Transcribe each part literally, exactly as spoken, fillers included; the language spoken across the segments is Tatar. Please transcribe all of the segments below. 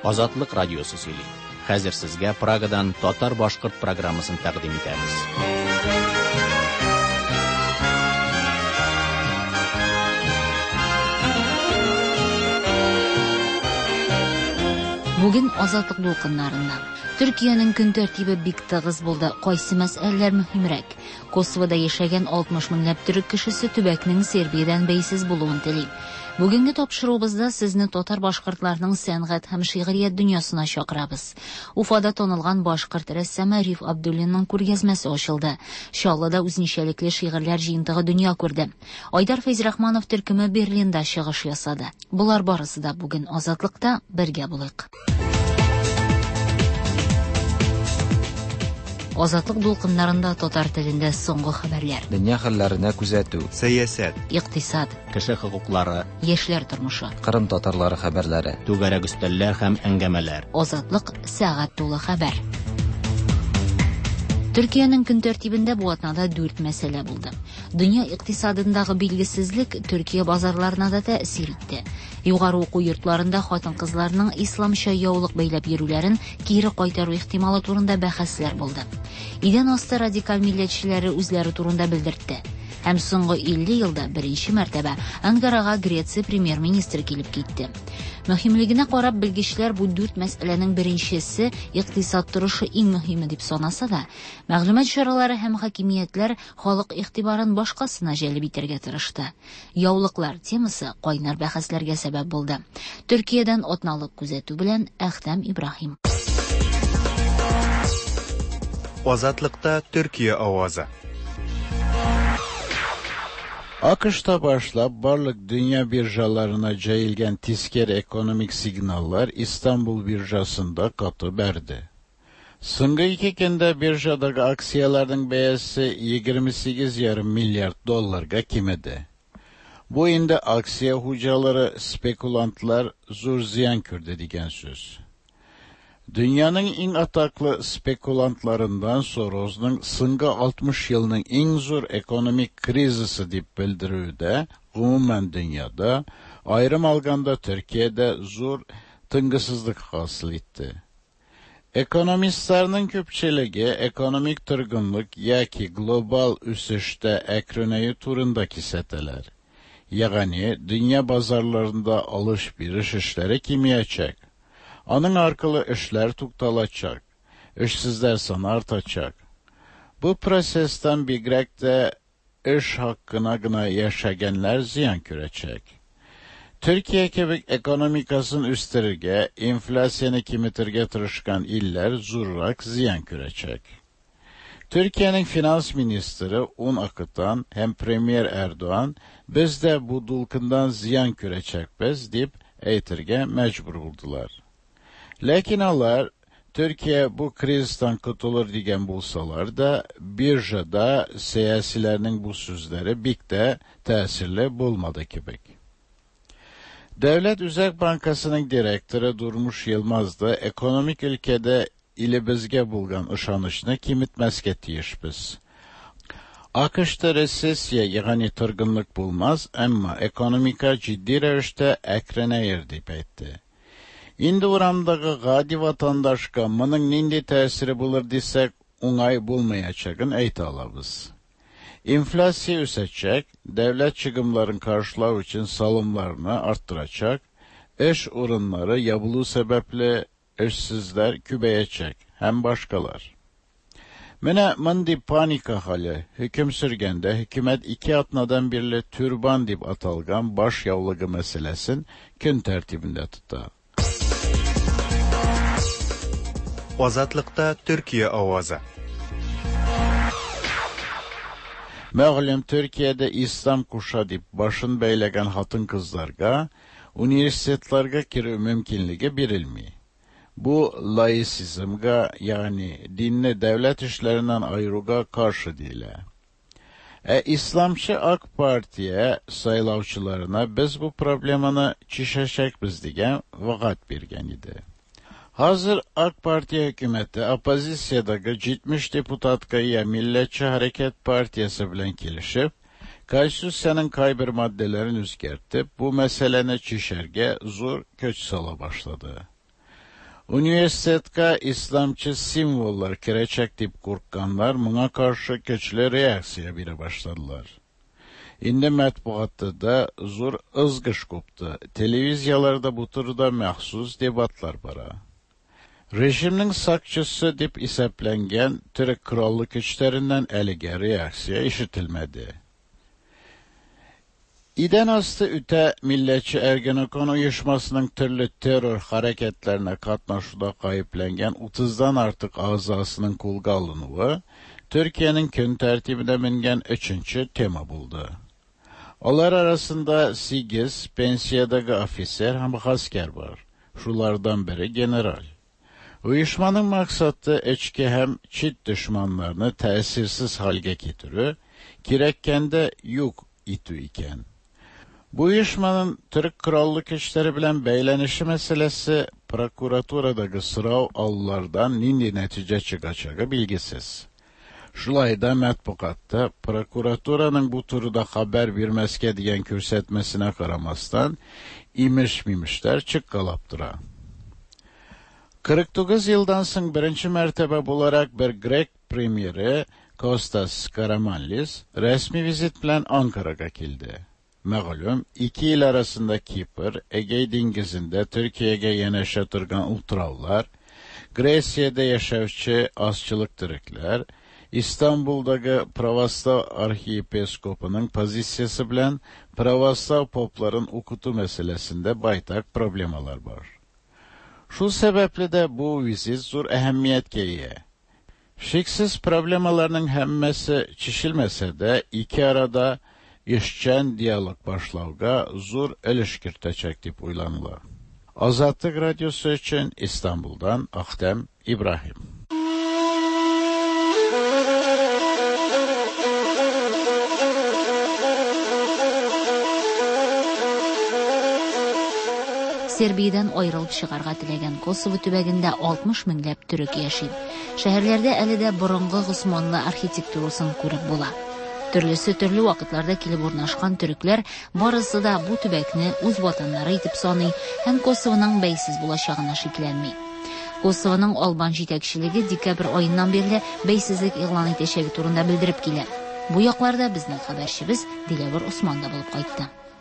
Азатлык радиосы сөйли. Хәзер сезгә Прагадан татар-башкорт программасын тәкъдим итәбез. Бүген азатлык дулкыннарында Төркиянең көн тәртибе бик тыгыз булды. Кайсы мәсьәләләр мөһимрәк? Косовода яшәгән алтмыш меңләп төрек кешесе төбәкнең Сербиядән бәйсез булуын тели. Бүгенге тапшыруыбызда сезне татар башкортларының сәнгать һәм шигърият дөньясына чакырабыз. Уфада танылган башкорт рәссамы Риф Абдуллинның күргәзмәсе ачылды. Чаллыда үзенчәлекле шигырьләр җыентыгы дөнья күрде. Айдар Фәйзрахманов төркеме Берлинда чыгыш ясады. Булар барысы да бүген азатлыкта бергә булыйк. Азатлык дулкыннарында татар телендә соңгы хәбәрләр. Дөнья хәлләренә күзәтү, сәясәт, икътисад, Кеше хокуклары, яшьләр тормышы, Кырым татарлары хәбәрләре, түгәрәк өстәлләр һәм әңгәмәләр. Азатлык сәгать тулы хәбәр. Төркиянең көн тәртибендә бу атнада дүрт мәсьәлә булды. Дөнья икътисадындагы билгесезлек Төркия базарларына да тәэсир итте. Югары уку йортларында хатын-кызларның исламча яулык бәйләп йөрүләрен кире кайтару ихтималы турында бәхәсләр булды. Идән асты радикаль милләтчеләре үзләре турында белдертте. Һәм соңгы илле елда беренче мәртәбә Анкарага Греция премьер-министры килеп китте. Мөһимлегенә карап белгечләр бу дүрт мәсьәләнең беренчесе икътисад торышы иң мөһиме дип санаса да, мәгълүмат чаралары һәм хакимиятләр халык игътибарын башкасына җәлеп итәргә тырышты. Яулыклар темасы кайнар бәхәсләргә сәбәп булды. Төркиядән атналык күзәтү белән Әхтәм Ибраһим. Азатлыкта Төркия авазы. AQSh'ta başlap barlıq dünya birjalarına jayılgan tezkeri ekonomik signallar İstanbul birjasında katı berdi. So'nggi iki kunda birjadagi aksiyalarning bayasi yigirma sakkiz yarim milliard dollarga kemidi. Bu endi aksiya hujalari spekulantlar zo'r ziyon ko'rdi degan so'z. Dünyanın en ataklı spekulantlarından Soros'un so'nggi altmış yılının en zor ekonomik krizisi deb bildiruvda, umuman dünyada, ayrım alganda Türkiye'de zor tıngısızlık hasıl etti. Ekonomistlarning ko'pchiligi ekonomik turg'unlik yoki global o'sishda akronayi turindagi satalar. Ya'ni dünya bazarlarında alış-biriş işleri kemiyecek. Onun arkalı işler tuktalacak, işsizler sonu artacak. Bu prosesten bigrek de iş hakkına gına yaşayanlar ziyan görecek. Türkiye gibi ekonomikasının üstlerge, enflasyonu kimitirge tırışkan iller zurrak ziyan görecek. Türkiye'nin finans ministri un akıtan hem Premier Erdoğan, biz de bu dulkından ziyan görecek biz deyip eytirge mecbur oldular. Lakin onlar Türkiye bu krizden kurtulur degen bulsalar da birjada siyasilerinin bu sözleri bik de tesirli bulmadı gibi. Devlet Üzek Bankası'nın direktörü Durmuş Yılmaz da ekonomik ülkede ili bizge bulgan ışanışını kimitmezke tiyişbiz. AQSh'ta resesiya yani tırgınlık bulmaz ama ekonomika ciddi revişte ekrene erdip etti. İndi uramdagi gadi vatandaşka mının nindi tesiri bulur desek oңай bulmayacağın ayta alabız. İnflasya ösecek, devlet çıkımların karşılağı için salımlarını arttıracak, iş orunları yabulu sebeple işsizler kübeyecek, hem başkalar. Mene mındi panika hali, hüküm sürgende hükümet iki atnadan birli türban dip atalgan baş yavlığı meselesin gün tertibinde tutar. Azatlıkta Türkiye avazı. Мәгълүм Türkiye'de İslam kuşa dip başın beylegan hatın kızlarga üniversitetlarga kirүү mümkünligi berilmi. Bu laisizmga yani dinni devlet işlerinden ayıruga karşı değil. E İslamçı AK Parti'ye saylavçılarına biz bu problemini çişeşekbiz degen vaat bergen idi. Hazır AK Parti hükümeti opozisiyadagi yetmiş deputatga ya Milletçi Hareket Partiyasi bilan kelishib, Konstitutsiyaning qay bir maddalarini o'zgartib, bu meseleni çişerge zor köç sala başladı. Университетка исламчы символlar kirecek dip korkkanlar buna karşı köçlü reaksiya bire başladılar. İndi mətbuatda da zor ızgış koptu. Televiziyalarda bu turda məxsus debatlar bara. Rejimnin sakçısı dip isəplənən Türk krallık güçlərindən əligə reaksiya işitilmədi. İdən astı üte Millətçi Ergenekon uyuşmasının türlü terör hareketlerine katnaşıda kayıplənən otuzdan artıq azasının kulga alınığı, Türkiye'nin kön tertibine mingen üçüncü tema buldu. Onlar arasında sekiz pensiyadagi ofiser hem asker var. Şulardan biri general. Uyuşmanın maksadı eçki hem çit düşmanlarını tesirsiz halge getirü, kirekkende yük itü iken. Bu uyuşmanın Türk krallık işleri bilen beylenişi meselesi prokuraturadagi sırav allardan nindi netice çıkacağı bilgisiz. Şulayda mətbuatda prokuraturanın bu turda haber vermeske diyen kürsətmesine karamasdan imiş-mimişler çıqqalaptıra. kırk dokuz yıldan soň birinci mertebe bularak bir Grek premieri Kostas Karamanlis resmi vizit bilen Ankara'ga keldi. Məğlum, iki il arasında Kipr, Egey dengizinde Türkiye'ye yanaşa turgan ultravlar, Gresiyada yaşavçı azçılık Türkler, İstanbul'daki Pravoslav Arxiyepiskopunun pozisiyası bilen Pravoslav popların okutu meselesinde baytak problemalar var. Şu sebeple de bu vizit zor ehemmiyet geyiye. Şiksiz problemalarının hemmesi çişilmese de iki arada işçen diyalog başlavga zor ilişkirtecek dip uylanılar. Azadlık Radyosu için İstanbul'dan Ahtem İbrahim. Serbiyadan ayrılıp çıkarga tilegen Kosovo tübeginde altmış minglep Türk yaşaydı. Şehirlerde eli de burungu Osmanlı arxitekturusun көріп bola. Türlüsü türlü vakitlarda kelip ornaşkan Türkler barısı da bu tübekni uz vatanları itip sanıy, hem Kosovo'nun beysiz bulaşağına şeklenmey. Kosovo'nun Alban jetekçiligi dekabr ayından beri beysizlik ilan etişegi turunda bildirip kele. Bu yaklarda bizning haberçimiz Dilawar Osmonda bo'lib qaytdi.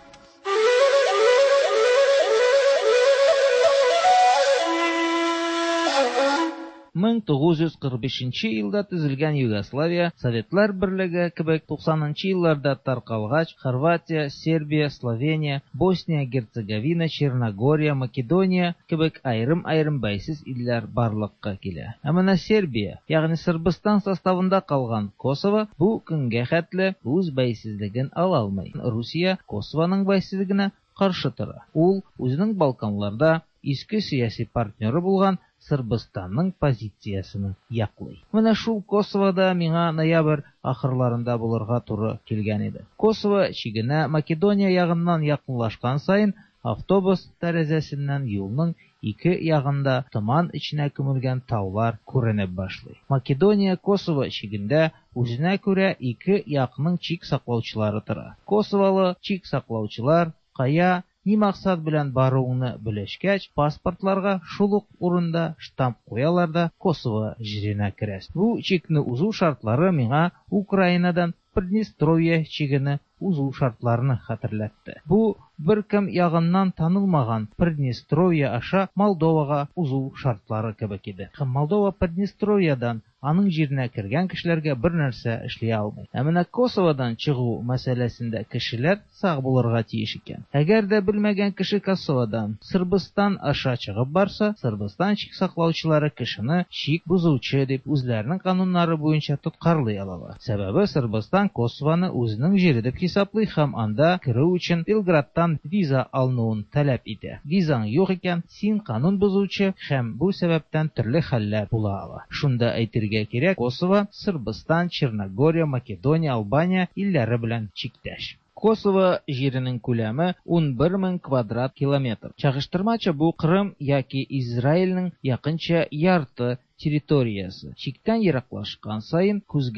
ming to'qqiz yuz qirq beshinchi yilda tuzilgan Yugoslaviya Sovetlar Birligi kebek to'qsoninchi yillarda tarqalgach, Xorvatiya, Serbiya, Sloveniya, Bosniya, Gertsegovina, Chernogoriya, Makedoniya kebek ayrim-ayrim baysiz illar barliqqa keldi. Amana Serbiya, ya'ni Sırbistan sostavında qalgan Kosovo bu kunga xatli o'z baysizligini ola olmay. Rossiya Kosovoning baysizligine qarshi tura. Ул o'zining Balkanlarda eski siyosiy partneri bo'lgan Sırbistanның позициясını яклый. Менә шул Косовода миңа ноябрь ахырларында булырга туры килгән иде. Косово чигенә Македония ягыннан якынлашкан сайын автобус тәрәзәсеннән юлның ике ягында томан içine күмелгән таулар күренеп башлый. Македония Косово чигендә үзенә күрә ике якның чик саклаучылары тора. Косовалы чик саклаучылар кая ни максат белән баруыңны белешкәч, паспортларга шул ук урында штамп куялар да Косово җиренә керәс. Бу чикне узу шартлары миңа Украинадан Приднестровье чигене узу шартларны хәтерләтте. Бу беркем ягыннан танылмаган Приднестровье аша Молдовага узу шартлары кебек иде. Һәм Молдова Приднестровьедан аның җиренә кергән кешеләргә бер нәрсә эшли алмый. Ә менә Косоводан чыгу мәсьәләсендә кешеләр сак булырга тиеш икән. Әгәр дә белмәгән кеше Косоводан Сырбыстан аша чыгып барса, Сырбыстан чик саклаучылары кешене чик бузучы дип үзләренең кануннары буенча тоткарлый алалар. Сәбәбе Сырбыстан Косовоны үзенең җире дип хисаплый һәм анда керү өчен Белградтан виза алынуын таләп итә. Визаң юк икән, син канун бузучы һәм бу сәбәптән төрле хәлләр була ала. Шунда әйтергә кирәк, Косово Сырбыстан, Черногория, Македония, Албания илләре белән чиктәш. Косово җиренең күләме ун бер мең квадрат километр. Чагыштырмача бу Крым яки Израильнең якынча ярты территориясы. Чиктән ераклашкан сайын күзгә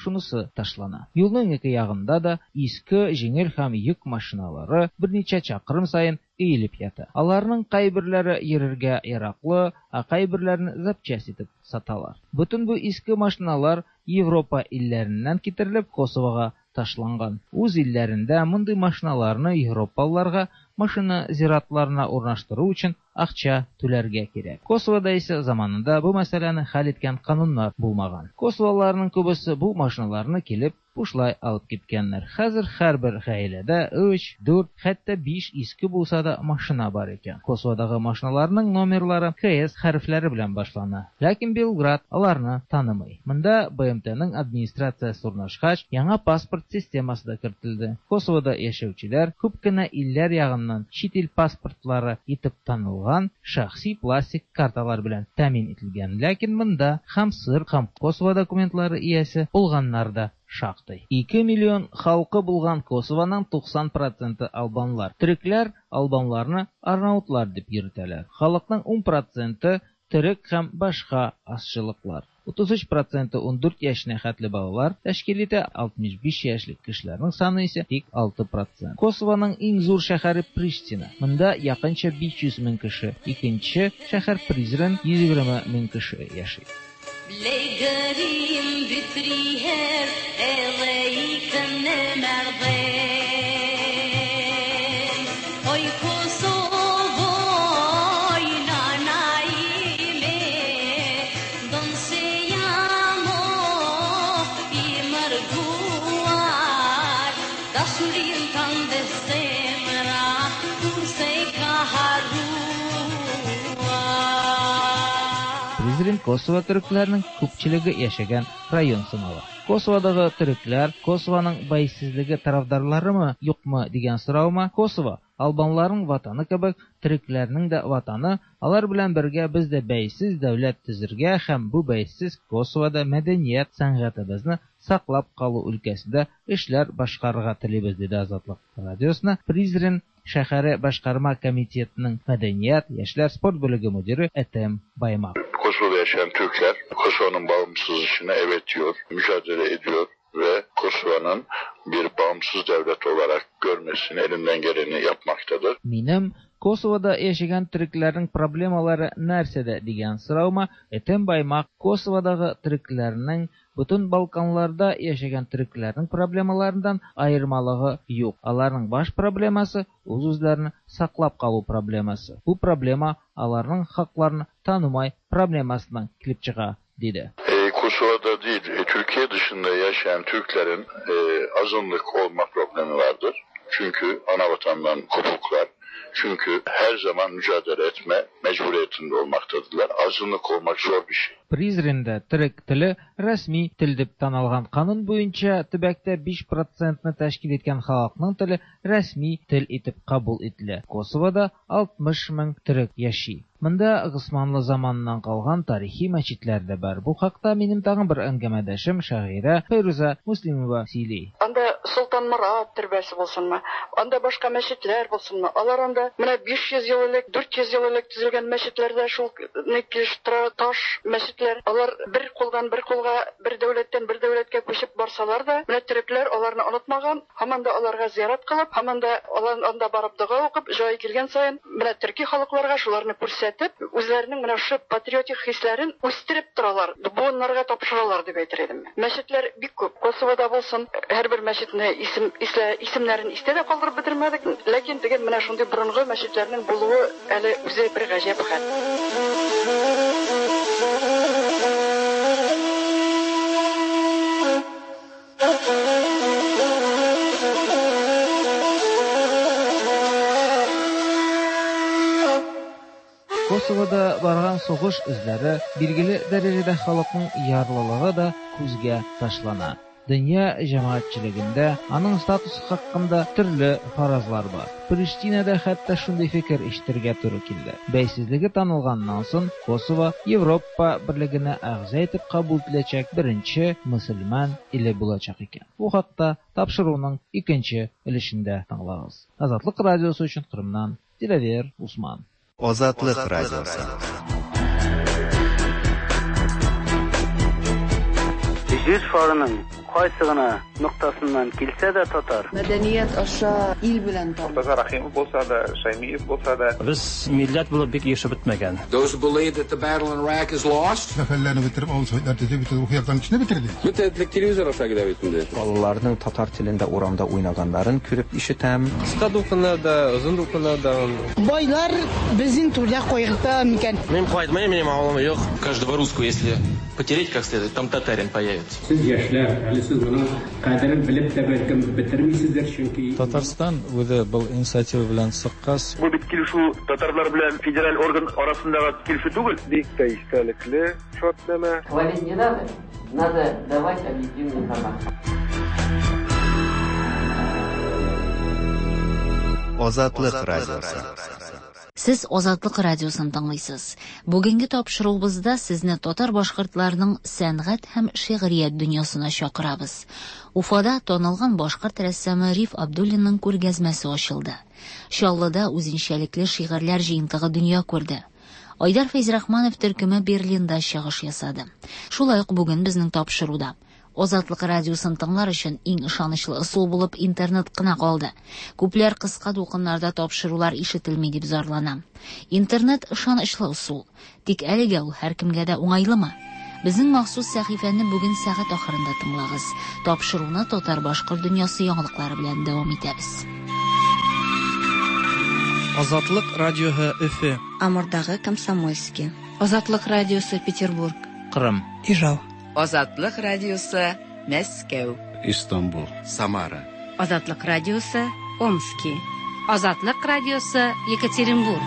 шунысы ташлана. Юлның ике ягында да иске җиңел һәм йөк машиналары берничә чакрым сайын иелеп ята. Аларның кайберләре йөрергә яраклы, ә кайберләрен запчасть итеп саталар. Бүтән бу иске машиналар Европа илләреннән китерелеп Косовога ташланган. Үз илләрендә мондый машиналарны европалыларга машина зиратларына урнаштыру өчен акча түләргә кирәк. Косовода исә заманында бу мәсьәләне хәл иткән кануннар булмаган. Косоваларның күбесе бу машиналарны килеп бушлай алып киткәннәр. Хәзер һәрбер гаиләдә өч, дүрт, хәтта биш иске булса да машина бар икән. Косоводагы машиналарның номерлары КС хәрефләре белән башлана. Ләкин Белград аларны танымый. Монда БМТның администрациясе урнашкач, яңа паспорт системасы да кертелде. Косовода яшәүчеләр күп кенә илләр ягыннан чит ил паспортлары итеп танылган шәхси пластик карталар белән тәэмин ителгән. Ләкин монда һәм сыр, һәм Косово документлары иясе булганнар да шактый. ике миллион халкы булган Косованың туксан проценты албанлар. Төрекләр албанларны арнаутлар дип йөртәләр. Халыкның ун проценты төрек һәм башка азчылыклар. утыз өч проценты ун дүрт яшенә хәтле балалар, тәшкил итә алтмыш биш яшьлек кешеләрнең саны исә тик алты процент. Косованың иң зур шәһәре Приштина. Монда якынча биш йөз мең кеше. Икенче шәһәр Призрен йөз егерме мең кеше яши. Призрен Косово төрекләренең күпчелеге яшәгән район сынала. Косоводагы төрекләр Косованың бәйсезлеге тарафдарларымы, юкмы дигән сораума, Косово албанларның ватаны кебек, төрекләрнең дә ватаны, алар белән бергә без дә бәйсез дәүләт төзергә һәм бу бәйсез Косовода мәдәният, сәнгатебезне саклап калу өлкәсендә эшләр башкарырга телибез, диде Азатлык радиосына Призрен шәһәре башкарма комитетының мәдәният, яшьләр спорт бүлеге мөдире Этем Баймак. Kosova'da yaşayan Türkler Kosova'nın bağımsızlığına evet diyor, mücadele ediyor ve Kosova'nın bir bağımsız devlet olarak görmesini elinden geleni yapmaktadır. Минем Косовода яшәгән төрекләрнең проблемалары нәрсәдә дигән сораума Этем Баймак Косоводагы төрекләрнең бүтән Балканларда яшәгән төрекләрнең проблемаларыннан аермалыгы юк. Аларның баш проблемасы үз-үзләрне саклап калу проблемасы. Бу проблема аларның хакларын танымай проблемасыннан килеп чыга, диде. E, Kosova'da değil, e, Türkiye dışında yaşayan Türklerin e, azınlık olma problemi vardır. Çünkü ana vatandan kopuklar. Çünkü her zaman mücadele etme mecburiyetinde olmaktadırlar. Azınlık olmak zor bir şey. Призрендә төрек теле рәсми тел дип таналган канун буенча төбәктә биш процентны тәшкил иткән халыкның теле рәсми тел итеп кабул ителә. Косовода алтмыш мең төрек яши. Монда Госманлы заманнан калган тарихи мәчетләр дә бар. Бу хакта минем тагын бер әңгәмәдәшем шагыйрә Файруза Муслимова сөйли. Анда Солтан Мурат төрбәсе булсынмы, анда башка мәчетләр булсынмы, алар анда менә биш йөз ел элек, дүрт йөз ел элек төзелгән мәчетләрдә шул никеш таш мәчетләр, алар бер кулдан бер кулга, бер дәүләттән бер дәүләткә күчеп барсалар да, менә төрекләр аларны онытмаган, һаман да аларга зиярат кылып, һаман да алар анда барып дуга укып, җай килгән саен, менә төрки халыкларга шуларны күрсәтеп, үзләренең менә шу патриотик хисләрен үстереп торалар. Буыннарга тапшыралар дип әйтер идем. Мәчетләр бик күп. Косовода булсын, һәрбер мәчетне исем ислә исемнәрен истә дә калдырып бетермәдек, ләкин дигән менә шундый борынгы мәчетләрнең булуы әле үзе бер гаҗәп хәл. Косовода барган сугыш эзләре билгеле дәрәҗәдә халыкның ярлылыгы да күзгә ташлана. Дөнья җәмәгатьчелегендә аның статусы хакында төрле фаразлар бар. Приштинада хәтта шундый фикер ишетергә туры килде. Бәйсезлеге танылганнан соң Косово Европа берлегенә әгъза итеп кабул ителәчәк беренче мөселман иле булачак икән. Бу хакта тапшыруның икенче өлешендә тыңлагыз. Азатлык радиосы өчен Кырымнан Дилавер Усман. Азатлык радиосы. Жүз форумын Кайсы гына нуктасыннан килсә дә татар. Мәдәният аша ил белән тан. Муртаза Рахимов булса да, Шаймиев булса да. Без милләт булып бик яшәп бетмәгән. Those who believe that the battle in Iraq is lost. Сәфәрләрне бетереп, авыл советлар төзеп бетереп, ухыяктан içine bitirdi. Müteahhitlik televizyon aşağı gidebildi. Балаларның татар телендә урамда уйнаганнарын күреп ишетәм. Кыска дулкыннарда, озын дулкыннарда. Байлар безнең түрдә кайгырта микән? Мин кайтмыйм, минем авылым юк. Каждого русского, если потереть как следует, там татарин появится. Siz яшьләр, әле сез моның кадерен белеп тә бәлкем бетермисездер, чөнки Татарстан үзе был инициатива белән сыккас. Бу бит килешү татарлар белән федераль орган арасындагы килешү түгел. Бик тә истәлекле шартлама. Хвалить не надо, надо давать объективную информацию. Азатлык радиосы. Сез Азатлык радиосын тыңлыйсыз. Бүгенге тапшыруыбызда сезне татар башкортларының сәнгать һәм шигърият дөньясына чакырабыз. Уфада танылган башкорт рәссамы Риф Абдуллинның күргәзмәсе ачылды. Чаллыда үзенчәлекле шигырьләр җыентыгы дөнья күрде. Айдар Фәйзрахманов төркеме Берлинда чыгыш ясады. Шулай ук бүген безнең тапшыруда Азатлык радиосын тыңлар өчен иң ышанычлы ысул булып интернет кына калды. Күпләр кыска дулкыннарда тапшырулар ишетелми дип зарлана. Интернет ышанычлы ысул. Тик әлегә ул һәркемгә дә уңайлымы? Безнең махсус сәхифәне бүген сәгать ахырында тыңлагыз. Тапшыруны татар башкорт дөньясы яңалыклары белән дәвам итәбез. Азатлык радиоһы Өфе. Амурдагы Комсомольский. Азатлык радиосы Петербург. Кырым. Ижау. Азатлык радиосы Мәскәү. Истанбул. Самара. Азатлык радиосы Омский. Азатлык радиосы Екатеринбург.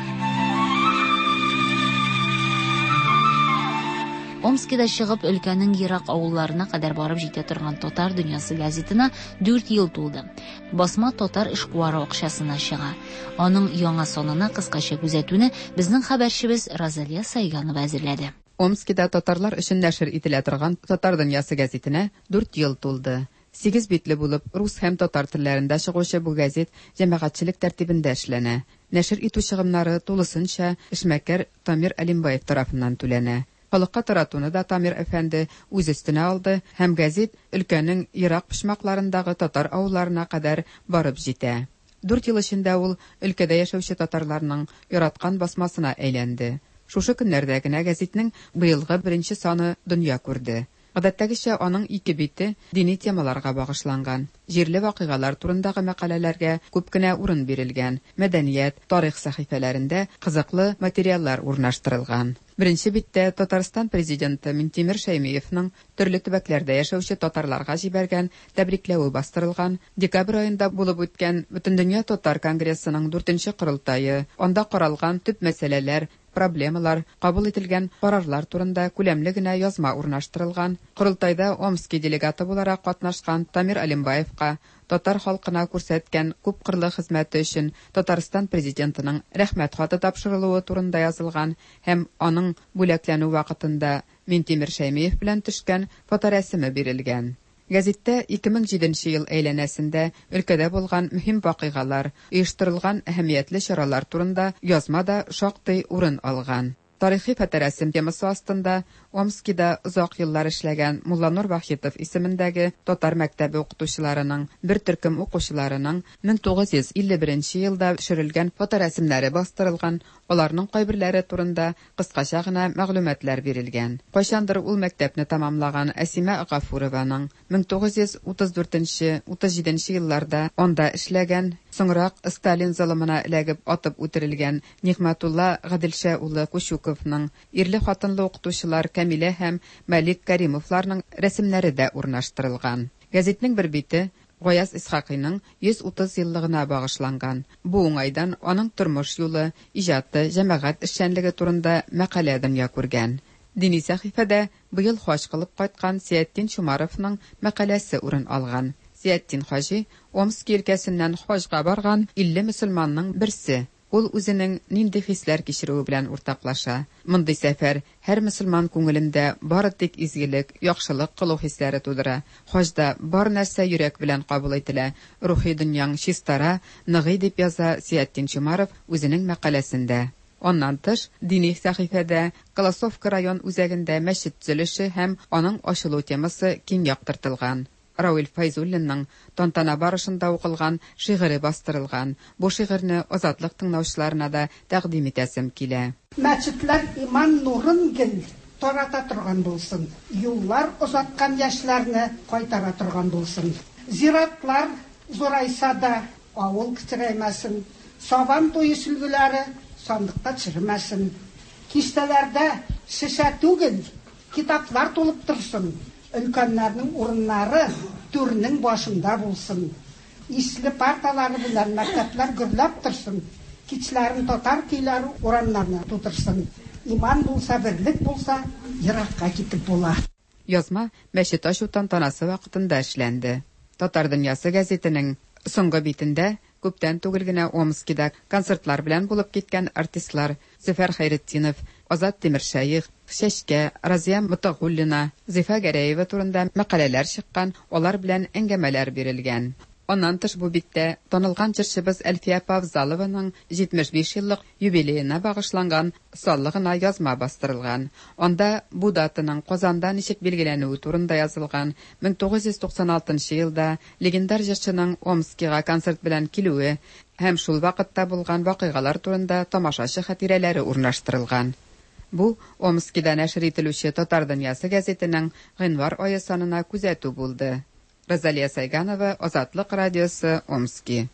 Омскида чыгып өлкәнең ерак авылларына кадәр барып җитә торган Татар дөньясы газетына дүрт ел тулды. Басма татар эшкуары акчасына чыга. Аның яңа санына кыскача күзәтүне безнең хәбәрчебез Розалия Сайганова әзерләде. Омскида татарлар өчен нәшер ителә торган Татар дөньясы газетына дүрт ел тулды. Сигез битле булып, рус һәм татар телләрендә чыгучы бу газет җәмәгатьчелек тәртибендә эшләнә. Нәшер итү чыгымнары тулысынча эшмәкәр Тамир Алимбаев тарафыннан түләнә. Халыкка таратуны да Тамир әфәнде үз өстенә алды һәм газет өлкәнең ерак пышмакларындагы татар авылларына кадәр барып җитә. Дүрт ел эчендә ул өлкәдә яшәүче татарларның яраткан басмасына әйләнде. Шушы көннәрдә генә газетның быелгы беренче саны дөнья күрде. Гадәттәгечә аның ике бите дини темаларга багышланган. Җирле вакыйгалар турындагы мәкаләләргә күп кенә урын бирелгән. Мәдәният, тарих сәхифәләрендә кызыклы материаллар урнаштырылган. Беренче биттә Татарстан президенты Минтимер Шәймиевның төрле төбәкләрдә яшәүче татарларга җибәргән тәбрикләве бастырылган. Декабрь аенда булып үткән Бөтендөнья татар конгрессының дүртенче корылтайы, анда каралган төп мәсьәләләр, проблемалар, кабул ителгән карарлар турында күләмле генә язма урнаштырылган. Корылтайда Омский делегаты буларак катнашкан Тамир Алимбаевка татар халкына күрсәткән күп кырлы хезмәте өчен Татарстан президентының рәхмәт хаты тапшырылуы турында язылган һәм аның бүләкләнү вакытында Минтимер Шәймиев белән төшкән фоторәсеме бирелгән. Газеттә ике мең җиденче ел әйләнәсендә өлкәдә булган мөһим вакыйгалар, оештырылган әһәмиятле чаралар турында язма да шактый урын алган. Тарихи фоторәсем темасы астында Омскида озак еллар эшләгән Мулланур Вахитов исемендәге татар мәктәбе укытучыларының, бер төркем укучыларының мең тугыз йөз илле беренче елда төшерелгән фоторәсемнәре бастырылган, аларның кайберләре турында кыскача гына мәгълүматлар бирелгән. Кайчандыр ул мәктәпне тәмамлаган Әсимә Гафурованың мең тугыз йөз утыз дүртенче - утыз җиденче елларда анда эшләгән, соңрак Сталин золымына эләгеп атып үтерелгән Нигъмәтулла Гадилшә улы Кучуковның, ирле хатынлы укытучылар Камилә һәм Мәлик Кәримовларның рәсемнәре дә урнаштырылган. Газетның бер бите Гаяз Исхакыйның йөз утыз еллыгына багышланган. Бу уңайдан аның тормыш юлы, иҗаты, җәмәгать эшчәнлеге турында мәкалә дөнья күргән. Дини сәхифәдә быел хаҗ кылып кайткан Сияттин Шумаровның мәкаләсе урын алган. Сияттин хаҗи Омск өлкәсеннән хаҗга барган илле мөселманның берсе. Ул үзенең нинди хисләр кичерүе белән уртаклаша. Мондый сәфәр һәр мөселман күңелендә бары тик изгелек, яхшылык кылу хисләре тудыра. Хаҗда бар нәрсә йөрәк белән кабул ителә. Рухи дөньяң чистара, ныгый дип яза Сияттин Шумаров үзенең мәкаләсендә. Оннан тыш, дини сәхифәдә Колосовка район үзәгендә мәчет төзелеше һәм аның ачылу темасы киң яктыртылган. Рауил Файзуллинның тантана барышында укылган шигыре бастырылган. Бу шигырьне Азатлык тыңлаучыларына да тәкъдим итәсем килә. Мәчетләр иман нурын гел тарата торган булсын. Юллар узаткан яшьләрне кайтара торган булсын. Зиратлар зурайса да авыл кичерәймәсен. Сабан туе сөлгеләре сандыкта чирмәсен. Кистәләрдә шешә түгел, китаплар тулып торсын. Өлкәннәрнең урыннары түрнең башында булсын. Исле парталары белән мәктәпләр гөрләп торсын. Кичләрен татар көйләре урамнарына тутырсын. Иман булса, берлек булса, еракка китеп була. Язма мәчет ачу тантанасы вакытында эшләнде. Татар дөньясы гәзитенең соңгы битендә күптән түгел генә Омскида концертлар белән булып киткән артистлар Зөфәр Хәйретдинов, Азат Тимершәйх, Шәшкә, Разия Мутагуллина, Зифа Гәрәева турында мәкаләләр чыккан, алар белән әңгәмәләр бирелгән. Аннан тыш бу биттә танылган җырчыбыз Әлфия Павзалованың җитмеш биш еллык юбилеена багышланган саллы гына язма бастырылган. Анда бу датаның Казанда ничек билгеләнүе турында язылган. мең тугыз йөз туксан алтынчы елда легендар җырчының Омскига концерт белән килүе һәм шул вакытта булган вакыйгалар турында тамашачы хатирәләре урнаштырылган. Бу Омскида нәшр ителүче Татар дөньясы гәзитенең гыйнвар ае санына күзәтү булды. Розалия Сайганова, Азатлык радиосы, Омски.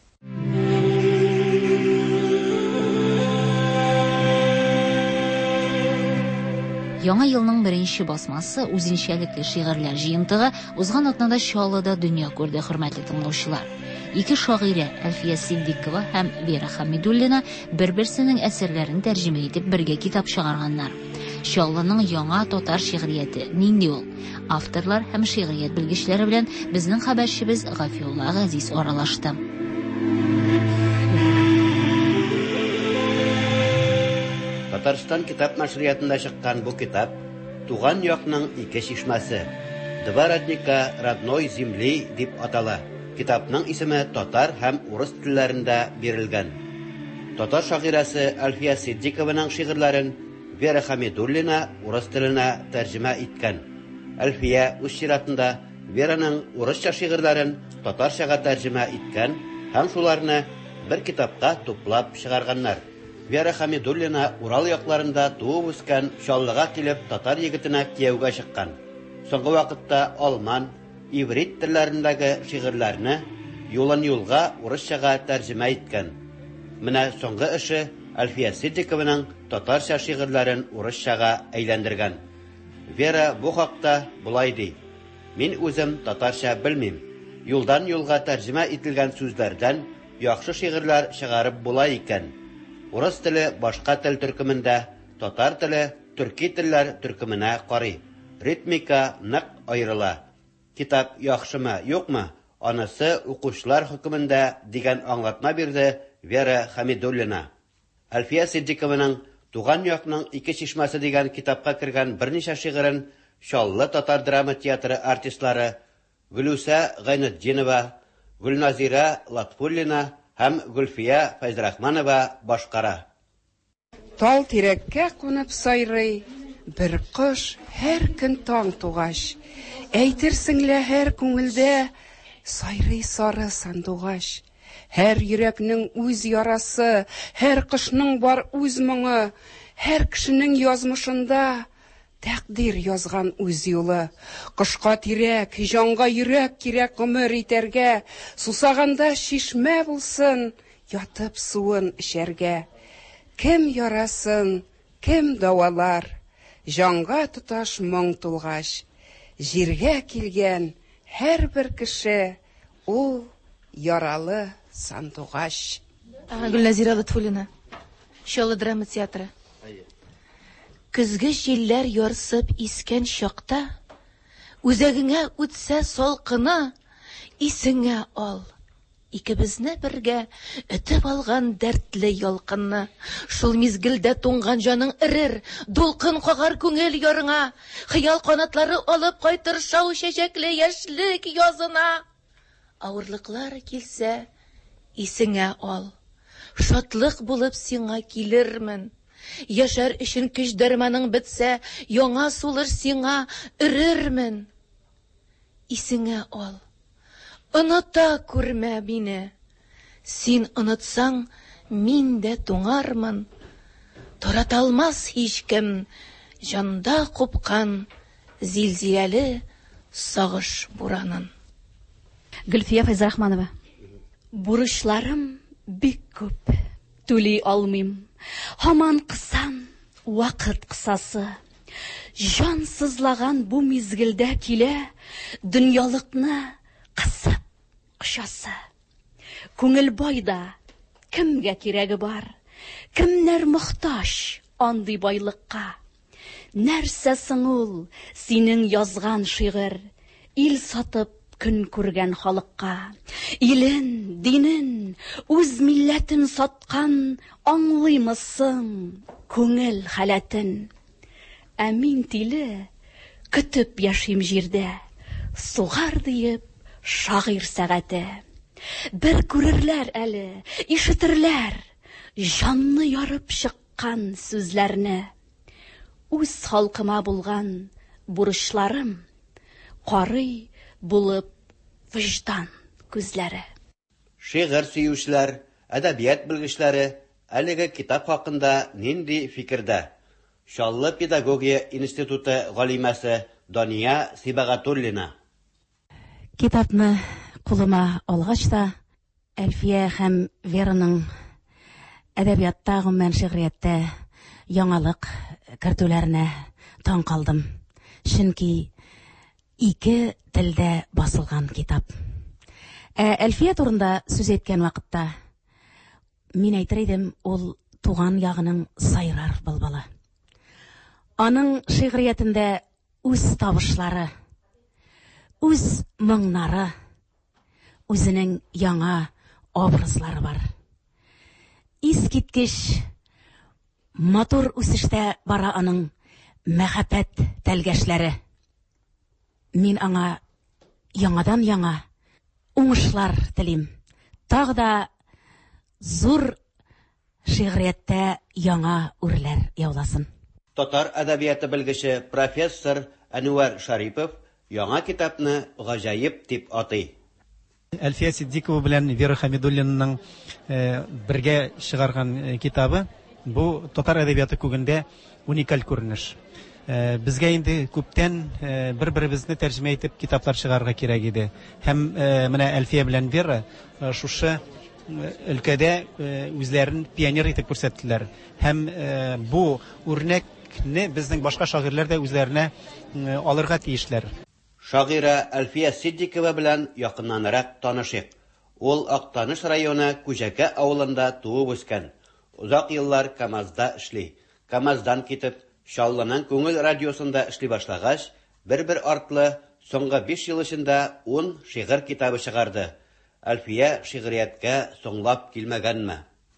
Яңа елның беренче басмасы үзенчәлекле шигырьләр җыентыгы узган атнада Чаллыда дөнья күрде, хөрмәтле тыңлаучылар. Ике шагыйрә Әлфия Сиддикова һәм Вера Хамидуллина бер-берсенең әсәрләрен тәрҗемә итеп бергә китап чыгарганнар. Чаллының яңа татар шигърияте нинди ул? Авторлар һәм шигърият белгечләре белән безнең хәбәрчебез Гафиулла Газиз аралашты. Татарстан китап нәшриятында чыккан бу китап Туган якның ике чишмәсе. Два родника родной земли дип атала. Китапның исеме татар һәм урыс телләрендә бирелгән. Татар шагыйрәсе Әлфия Сиддикованың шигырьләрен Вера Хамидуллина урыс теленә тәрҗемә иткән. Әлфия үз чиратында Вераның урысча шигырьләрен татарчага тәрҗемә иткән һәм шуларны бер китапка туплап чыгарганнар. Вера Хамидуллина Урал якларында туып үскән, Чаллыга килеп татар егетенә кияүгә чыккан. Соңгы вакытта алман, иврит телләрендәге шигырьләрне юлын юлга урысчага тәрҗемә иткән. Менә соңгы эше Әлфия Сиддикованың татарча шигырьләрен урысчага әйләндергән. Вера бу хакта булай ди: "Мин үзем татарча белмим. Юлдан юлга тәрҗемә ителгән сүзләрдән яхшы шигырьләр чыгарып була икән. Урыс теле башка тел төркемендә, татар теле төрки телләр төркеменә карый. Ритмика нык аерыла. Китап яхшымы, юкмы? Анысы укучылар хөкемендә" дигән аңлатма бирде Вера Хамидуллина. Әлфия Сиддикованың Туган якның ике чишмәсе дигән китапка кергән берничә шигырен Чаллы татар драма театры артистлары Гөлүсә Гайнетдинова, Гөлназира Латфуллина һәм Гөлфия Файзрахманова башкара. Тал тирәккә кунып сайрый, бер кош һәр көн таң тугач. Әйтерсең лә һәр күңелдә сайрый сары сандугач. Һәр йөрәкнең үз ярасы, һәр кышның бар үз моңы, һәр кешенең язмышында тәкъдир язган үз юлы. Кышка тирәк, җанга йөрәк кирәк гомер итәргә, сусаганда шишмә булсын, ятып суын эчәргә. Кем ярасын, кем давалар, җанга тоташ моң тулгач. Җиргә килгән һәр бер кеше ул яралы сандугач. Гөлназира Латфуллина, Чаллы драма театры. Көзге җилләр ярсып искән чакта, үзәгеңә үтсә салкыны, исеңә ал. Икебезне бергә өтеп алган дәртле ялкынны. Шул мизгелдә туңган җаның эрер, дулкын кагар күңел ярыңа. Хыял канатлары алып кайтыр шау чәчәкле яшьлек язына. Авырлыклар килсә, исеңә ал. Шатлык булып сиңа килермен. Яшәр өчен көч дәрманың бетсә, яңа сулыр сиңа өрермен. Исеңә ал. Оныта күрмә мине. Син онытсаң, мин дә туңармын. Тораталмас һичкем жанда купкан зилзиләле сагыш буранын. Гөлфия Файзрахманова. Бурычларым бик күп. Түли алмыйм. Һаман кысам, вакыт кысасы. Жан сызлаган бу мизгелдә килә, дөньялыкны кысып кышасы. Күңел байда кемгә кирәге бар? Кемнәр мохтаҗ андый байлыкка? Нәрсә соң ул синең язган шигырь, ил сатып көн күргән халыкка? Илен, динен, үз милләтен саткан аңлыймысың күңел халәтен? Ә мин тиле көтеп яшим җирдә, сугар диеп шагыйрь сәгате. Бер күрерләр әле, ишетерләр җанны ярып чыккан сүзләрне. Үз халкыма булган бурычларым карый булып виждан күзләре. Шигырь сөючеләр, әдәбият белгечләре әлеге китап хакында нинди фикердә? Шаллы педагогия институты галимәсе Дания Сибагатуллина. Китапны кулыма алгач та, Әлфия һәм Вераның әдәбиятта, гомумән шигърияттә яңалык кертүләренә таң калдым. Чөнки ике телдә басылган китап. Ә Әлфия турында сүз әйткән вакытта, мин әйтер идем, ул туган ягының сайрар былбылы. Аның шигъриятендә үз табышлары, үз моңнары, үзенең яңа образлары бар. Искиткеч матур үсештә бара аның мәхәббәт тәлгәшләре. Мин аңа яңадан яңа уңышлар телим. Тагы да зур шигърияттә яңа үрләр яуласын. Татар әдәбияты белгече профессор Әнүәр Шарипов яңа китапны гаҗайып дип атый. Әлфия Сиддикова белән Вера Хамидуллинаның бергә чыгарган китабы бу татар әдәбияты күгендә уникаль күренеш. Безгә инде күптән бер-беребезне тәрҗемә итеп китаплар чыгарга кирәк иде. Һәм менә Әлфия белән Вера шушы өлкәдә үзләрен пионер итеп күрсәттеләр. Һәм бу үрнәкне безнең башка шагыйрьләр дә үзләренә алырга тиешләр. Шагыйрә Әлфия Сиддикова белән якыннанрак танышыйк. Ул Актаныш районы Күҗәкә авылында туып үскән. Узак еллар КамАЗда эшли. КамАЗдан китеп, Шаллының күңел радиосында эшли башлагач, бер-бер артлы соңгы биш ел эчендә ун шигырь китабы чыгарды. Әлфия шигърияткә соңлап килмәгәнме?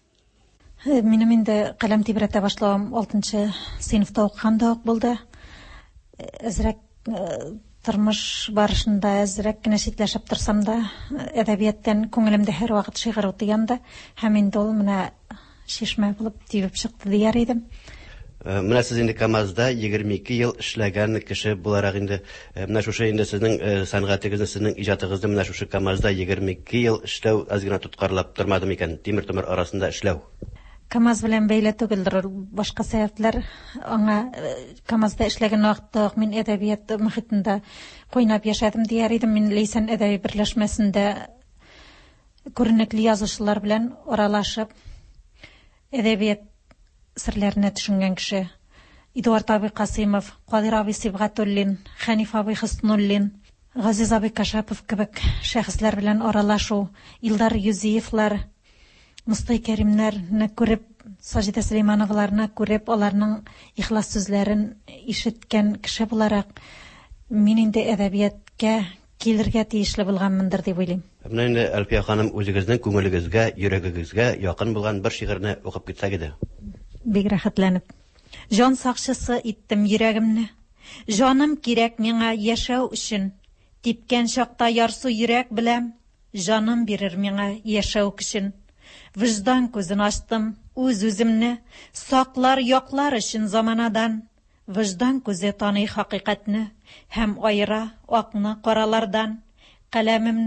Минем инде каләм тибрәтә башлаган алтынчы сыйныфта укыганда ук булды. Әзрәк тормыш барышында әзрәк кенә читләшеп торсам да, әдәбияттан күңелемдә һәр вакыт шигырь утыянды. Һәм инде ул менә шишмә булып тибеп чыкты дияр идем. Менә сез инде КамАЗда егерме ике ел эшләгән кеше буларак инде менә шушы инде сезнең сәнгатегезне, сезнең иҗатыгызны менә шушы КамАЗда егерме ике ел эшләү аз гына тоткарлап тормады микән? Тимер-тимер арасында эшләү. КамАЗ белән бәйле түгелдер, башка сәбәпләр. Аңа КамАЗда эшләгән вакытта мин әдәбият мөхитендә куйнап яшәдем дияр идем. Мин Лейсан әдәби берләшмәсендә күренекле язучылар белән аралашып әдәбият серләренә төшенгән кеше. Эдуард абый Касыймов, Кадир абый Сибгатуллин, Хәниф абый Хуснуллин, Газиз абый Кашапов кебек шәхесләр белән аралашу, Илдар Юзиевлар, Мустай Кәримнәрне күреп, Саҗидә Сөләймановларны күреп, аларның ихлас сүзләрен ишеткән кеше буларак, мин инде әдәбияткә килергә тиешле булганмындыр дип уйлыйм. Менә инде Әлфия ханым, үзегезнең күңелегезгә, йөрәгегезгә якын булган бер шигырьне укып китсәк иде. Бик рәхәтләнеп. Җан сакчысы иттем йөрәгемне. Җаным кирәк миңа яшәү өчен. Типкән чакта ярсу йөрәк беләм, җаным бирер миңа яшәү өчен. Виждан күзен ачтым, үз үземне, саклар яклар өчен заманадан. Виждан күзе таный хакыйкатьне, һәм айыра акны каралардан. Каләмемне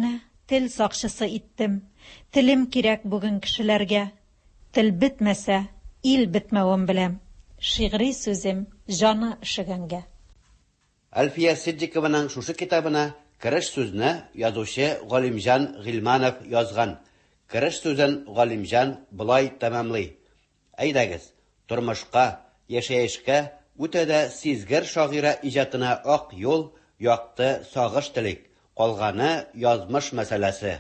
тел сакчысы иттем. Телем кирәк бүген кешеләргә. Тел бетмәсә, ил бетмәвен беләм. Шигъри сүзем җаны шигәнгә. Альфия Сиддикованың шушы китабына киреш сүзне язучы Галимҗан Гыйльманов язган. Киреш сүзен Галимҗан булай тәмамлый. Әйдәгез, тормышка, яшәешкә үтә дә сизгер шагыйрә иҗатына ак юл, якты сагыш телик. Калганы язмыш мәсьәләсе.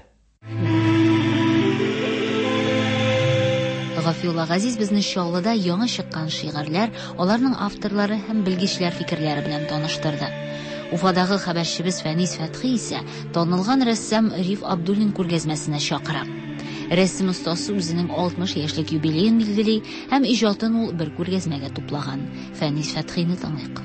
Гафиулла Газиз безне Шаулыда яңа чыккан шигырьләр, аларның авторлары һәм белгечләр фикерләре белән таныштырды. Уфадагы хәбәрчебез Фәнис Фәтхи исә танылган рәссам Риф Абдуллин күргәзмәсенә чакыра. Рәсем остасы үзенең алтмыш яшьлек юбилеен билгели һәм иҗатын ул бер күргәзмәгә туплаган. Фәнис Фәтхине таныйк.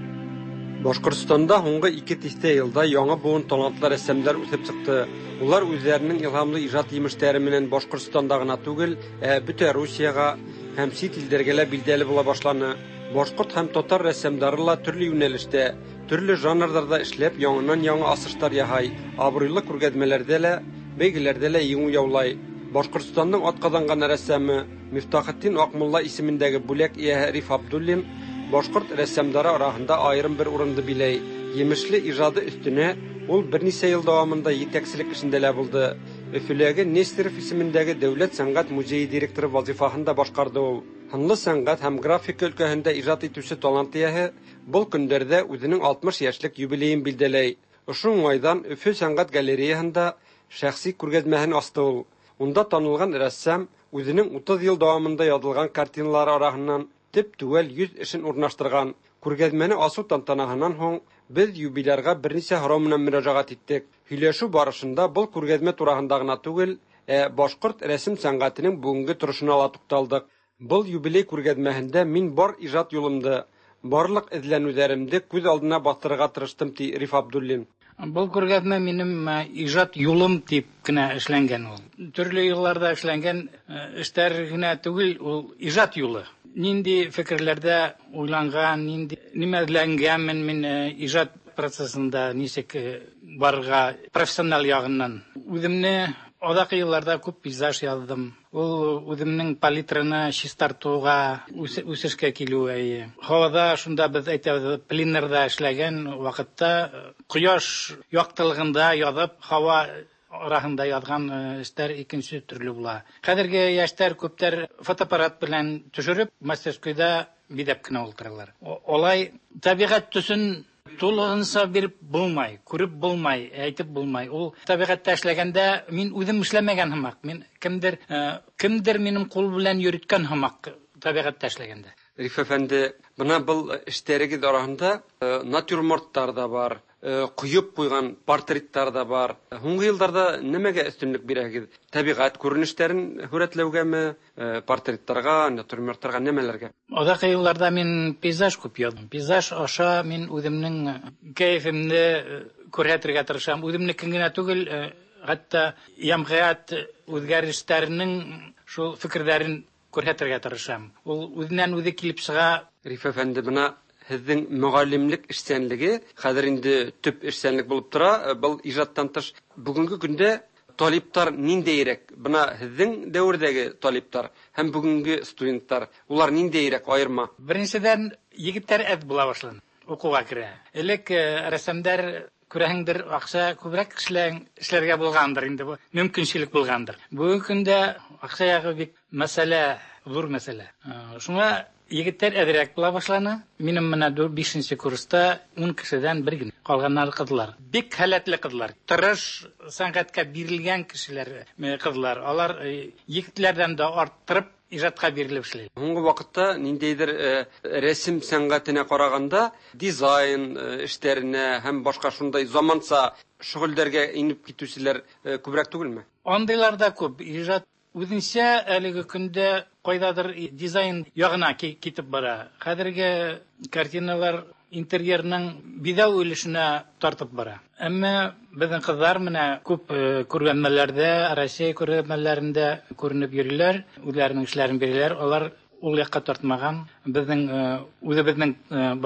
Башкортстанда һуңгы ике тистә елда яңа буын талантлы рәссамнар үсеп чыкты. Улар үзләренең илһамлы иҗат имештәре белән Башкортстанда гына түгел, ә бөтен Русиягә һәм чит илдәргә билдәле була башланы. Башкорт һәм татар рәссамнары ла төрле юнәлештә, төрле жанрларда эшләп, яңаннан-яңа асыштар яһай, абруйлы күргәзмәләрдә лә, бәйгеләрдә лә еңү яулай. Башкортстанның атказанган рәссамы Мифтахетдин Акмулла исемендәге бүләк ияһе Риф Абдуллин башкорт рәссамнары арасында аерым бер урынды биләй. Емешле иҗады өстенә ул берничә ел дәвамында җитәкчелек эшендә булды. Өфөләге Нестеров исемендәге Дәүләт сәнгать музее директоры вазифаһында башкарды ул. Ханлы сәнгать һәм графика өлкәһендә иҗат итүче талант ияһе бу көндәрдә үзенең алтмыш яшьлек юбилеен билдәләй. Ошо уңайдан Өфө сәнгать галереяһында шәхси күргәзмәһен ачты ул. Унда танылган рәссам үзенең утыз ел дәвамында язылган картиналары арасыннан тип түгел йөз эшен урнаштырган. Күргәзмәне асу тантанаһыннан һоң без юбилярга берничә һорау менән мөрәҗәгать иттек. Һөйләшү барышында был күргәзмә турында гына түгел, ә башкорт рәсем сәнгатенең бүгенге торышына ла тукталдык. Был юбилей күргәзмәһендә мин бар иҗат юлымды, барлык эзләнүләремне күз алдына бастырырга тырыштым, ди Риф Абдуллин. Бұл күргәзмә минем иҗат юлым дип кенә эшләнгән ул. Төрле елларда эшләнгән эштәр генә түгел, ул иҗат юлы. Нинди фикерләрдә уйланган, нинди нимәләнгәнмен мин иҗат процессында ничек барырга профессиональ ягыннан. Үземне Одакы елларда күп пейзаж яздым. Ул үземнең палитраны чистартуга, үсешкә килүе. Һавада шунда без әйтәбез, пленэрда эшләгән вакытта кояш яктылыгында язып, һава арасында язган эштәр икенче төрле була. Хәзерге яшьтәр күптәр фотоаппарат белән төшереп, мастерскойда бидәп кенә ултыралар. Олай табигать төсен тулыгынса биреп булмай, күреп булмай, әйтеп булмай. Ул табигатьтә эшләгәндә мин үзем эшләмәгән һымак. Мин кемдер, кемдер минем кул белән йөрткән һымак табигатьтә эшләгәндә. Риф әфәнде, бына был эштәрегез арасында натюрморттар да бар, куеп куйган портреттар да бар. Һуңгы елларда нимәгә өстенлек бирәгез? Табигать күренешләрен һүрәтләүгәме, портреттарга, натюрмортларга, нәмәләргә? Одакы елларда мин пейзаж күп яздым. Пейзаж аша мин үземнең кәефемне күрһәтергә тырышам. Үземнекен генә түгел, хәтта ямгыят үзгәрешләренең шул фикерләрен күрһәтергә тырышам. Ул үзеннән үзе килеп чыга. Риф әфәнде, бына һезнең мөгаллимлек эшчәнлеге хәзер инде төп эшчәнлек булып тора. Был иҗаттан тыш бүгенге көндә талиптар ниндәйрәк? Бына һезнең дәврдәге талиптар һәм бүгенге студентлар, улар ниндәйрәк айырма? Беренчедән егетләр әз була башлады, укуга керә. Элек рәссамнар күрәһеңдер, акча күбрәк эшләргә булгандыр инде, бу мөмкинчелек булгандыр. Бүгенге көндә акча ягы бик мәсьәлә, зур мәсьәлә. Шуңа егетләр әзрәк була башланы. Минем менә бишенче курста ун кешедән бер генә калганнар кызлар. Бик һәләтле кызлар. Тырыш сәнгатькә бирелгән кешеләр, кызлар. Алар егетләрдән дә арттырып иҗатка бирелеп эшли. Һуңгы вакытта ниндәйдер рәсем сәнгатенә караганда дизайн эшләренә һәм башка шундай заманса шөгыльләргә инеп китүчеләр күбрәк түгелме? Андыйлар да күп. Иҗат үзенчә әлеге көндә кайдадыр дизайн ягына китеп бара. Хәзерге картиналар интерьерның бидау өлешенә тартып бара. Әмма безнең кызлар менә күп күргәзмәләрдә, Россия күргәзмәләрендә күренеп йөриләр, үзләренең эшләрен бирәләр. Алар ул якка тартмаган. Безнең үзебезнең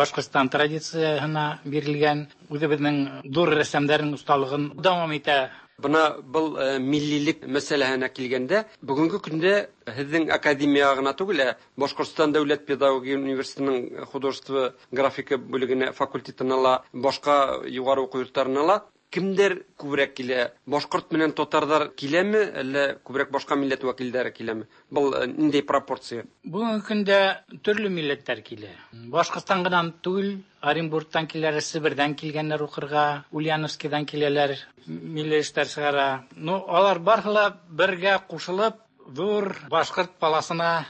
Башкортстан традициясына бирелгән, үзебезнең зур рәссамнарның осталыгын дәвам итә Бuna был миллилек мәсьәләһенә килгәндә, бүгенге көндә һезнең академия гына түгел, Башкортстан дәүләт педагогия университетының художество графика бүлегенә факультетына ла, башка югары уку йортларына ла кемдер күбрәк килә? Башкорт менән татарлар киләме, әллә күбрәк башка милләт вәкилләре киләме? Был нинди пропорция? Бүгенге көндә төрле милләттәр килә. Башкортстан гына түгел, Оренбургтан киләләр, Себердән килгәннәр укырга, Ульяновскидан киләләр, милләттәр чыгара. Ну, алар барыла бергә кушылып, зур башкорт паласына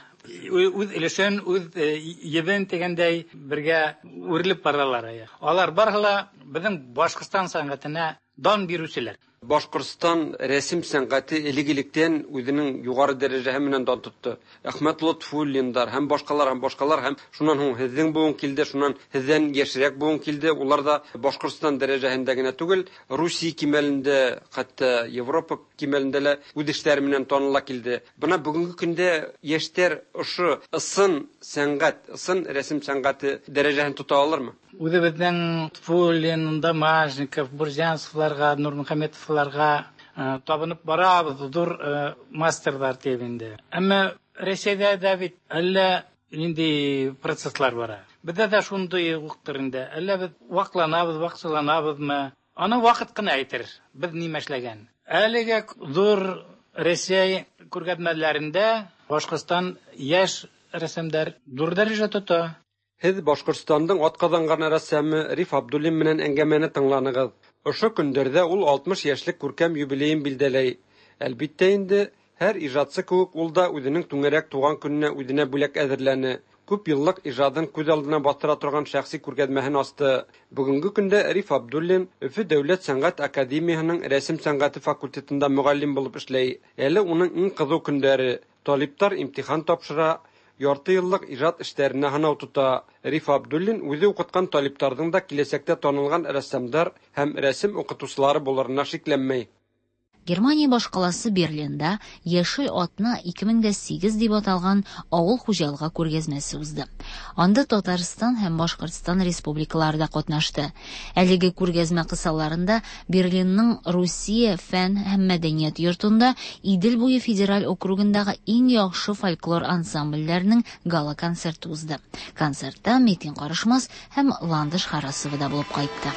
үз өлешен, үз ебен дигәндәй бергә үрелеп баралар. Алар барыла безнең Башкортстан сәнгатенә дан бирүчеләр. Башкортстан рәсем сәнгате элек-электән үзенең югары дәрәҗәһе менән дан тотты. Әхмәт Лотфуллиндар һәм башкалар һәм башкалар һәм шуннан һуң һезнең буын килде, шуннан һездән яшьрәк буын килде. Улар да Башкортстан дәрәҗәһендә генә түгел, Русия кимәлендә, хәтта Европа кимәлендә лә үз эшләре менән таныла килде. Бuna бүгенге көндә яшьтәр ошо ысын сәнгать, ысын рәсем сәнгате дәрәҗәһен тота алырмы? Үзебезнең Фуллин, Дамажников, Бурзянцевларга, Нурмөхәммәтовларга табынып барабыз, зур мастерлар тибендә. Әмма Рәсәйдә дә бит әллә нинди процесслар бара. Бездә дә шундый уктыр инде. Әллә без вакланабыз, ваксыланабызмы? Аны вакыт кына әйтер. Без нимә эшләгән. Әлегә зур Рәсәй күргәзмәләрендә Башкортстан яшь рәсемдәр зур дәрәҗә тота. Һез Башкортстандың атказанган рәссамы Риф Абдуллин менән әңгәмәне тыңланыгыз. Ошо көндәрдә ул алтмыш яшьлек күркәм юбилейын билдәләй. Әлбиттә инде һәр иҗатчы кебек ул да үзенең түңәрәк туган көненә үзенә бүләк әзерләне. Күп еллык иҗатын күз алдына бастыра торган шәхси күргәзмәһен асты. Бүгенге көндә Риф Абдуллин Өфе дәүләт сәнгать академиясының рәсем сәнгате факультетында мөгаллим булып эшләй. Әле уның иң кызу көндәре. Талиптар имтихан тапшыра, ярты еллык иҗат эшләренә һанау тота. Риф Абдуллин үзе укыткан талиптарның да киләчәктә танылган рәссамдар һәм рәсем укытучылары булырына шикләнмәй. Германия башкаласы Берлинда Яшел атна ике мең сигез дип аталган авыл хуҗалыгы күргәзмәсе узды. Анда Татарстан һәм Башкортстан республикалары да катнашты. Әлеге күргәзмә кысаларында Берлинның Русия фән һәм мәдәният йортында Идел буе федераль округындагы иң яхшы фольклор ансамбльләренең гала концерты узды. Концертта Метин Карышмас һәм Ландыш Харасова да булып кайтты.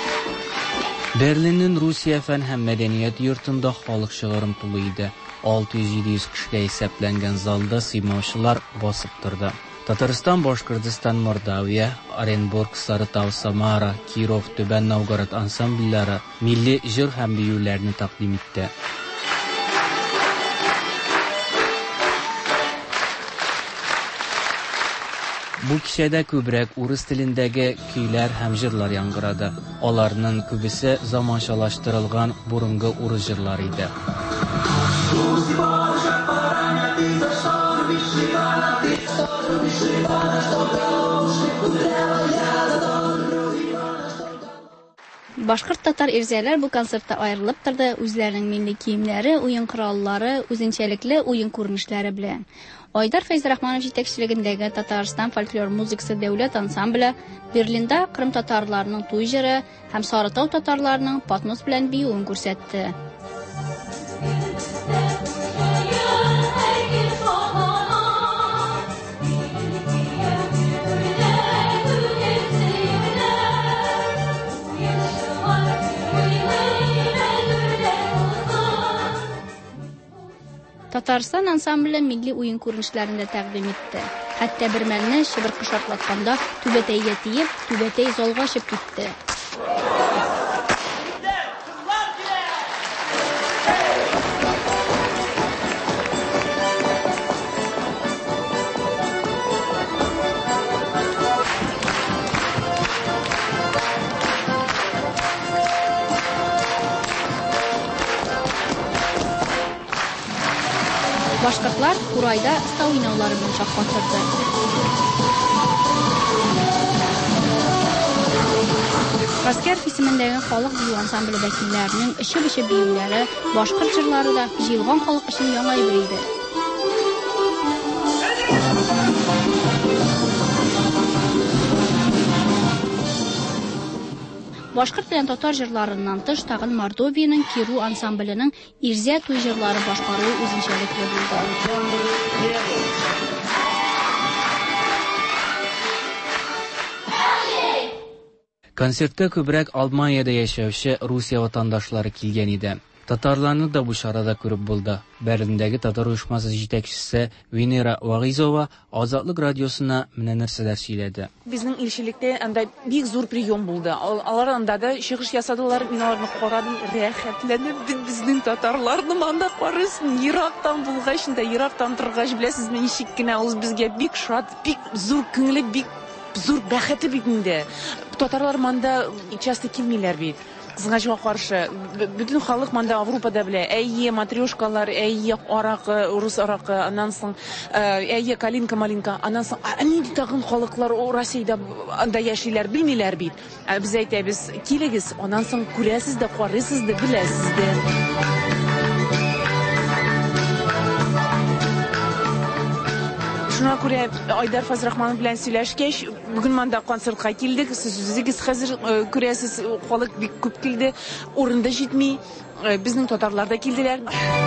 Берлиннең Русия фән һәм мәдәният йортында халык шыгырым тулы иде. алты йөз җиде йөз кешегә исәпләнгән залда сыймаучылар басып торды. Татарстан, Башкортстан, Мордовия, Оренбург, Сарытау, Самара, Киров, Төбән Новгород ансамбльләре милли җыр һәм биюләрне тәкъдим итте. Бу кичәдә күбрәк урыс телендәге көйләр һәм җырлар яңгырады. Аларның күбесе заманчалаштырылган бурынгы урыс җырлары иде. Башкорт-татар ирзәләр бу концертта аерылып торды, үзләренең милли киемнәре, уен кораллары, үзенчәлекле уен күренешләре белән. Айдар Фәйзрахманов җитәкчелегендәге Татарстан фольклор музыкасы дәүләт ансамбле Берлинда Крым татарларының туй җыры һәм Сарытау татарларының патнос белән биюен күрсәтте. Татарстан ансамбле милли уен күренешләрен дә тәкъдим итте. Хәтта бер мәлне чыбыркы шартлатканда түбәтәйгә тиеп, түбәтәй залга чыгып китте. Башкортлар Курайда ста уйнаулары белән шаккатырды. Гаскәр исемендәге халык бию ансамбле вәкилләренең эче-беше биюләре, башкорт җырлары да җыелган халык өчен яңа әйбер иде. Башкорт белән татар җырларыннан тыш тагын Мордовиянең Киру ансамбленең Ирзә туй җырлары башкаруы үзенчәлекле булды. Концертка күбрәк Алманиядә яшәүче Русия ватандашлары килгән иде. Татарларны да бу чарада күреп булды. Берлиндәге татар оешмасы җитәкчесе Венера Вагизова Азатлык радиосына менә нәрсәләр сөйләде. Безнең илчелектә анда бик зур прием булды. Алар анда да чыгыш ясадылар, мин аларны карадым, рәхәтләнеп, безнең татарларны анда карысын, ерактан булгач, да ерактан торгач, беләсезме, ничек кенә ул безгә бик шат, бик зур күңеле, бик зур бәхете бит инде. Татарлар манда часто килмиләр бит. Кызгачка каршы бүтән халык манда Европада белә. Әйе, матрешкалар, әйе, аракы, рус аракы, аннан соң әйе, калинка, малинка, аннан соң нинди тагын халыклар Россиядә анда яшиләр, белмиләр бит. Без әйтәбез, килегез, аннан соң күрәсез дә, карыйсыз да, беләсез дә. Шуңа күрә Айдар Фазрахманов белән сөйләшкәч, бүген монда концертка килдек. Сез үзегез хәзер күрәсез, халык бик күп килде. Урында җитми, безнең татарлар да килделәр.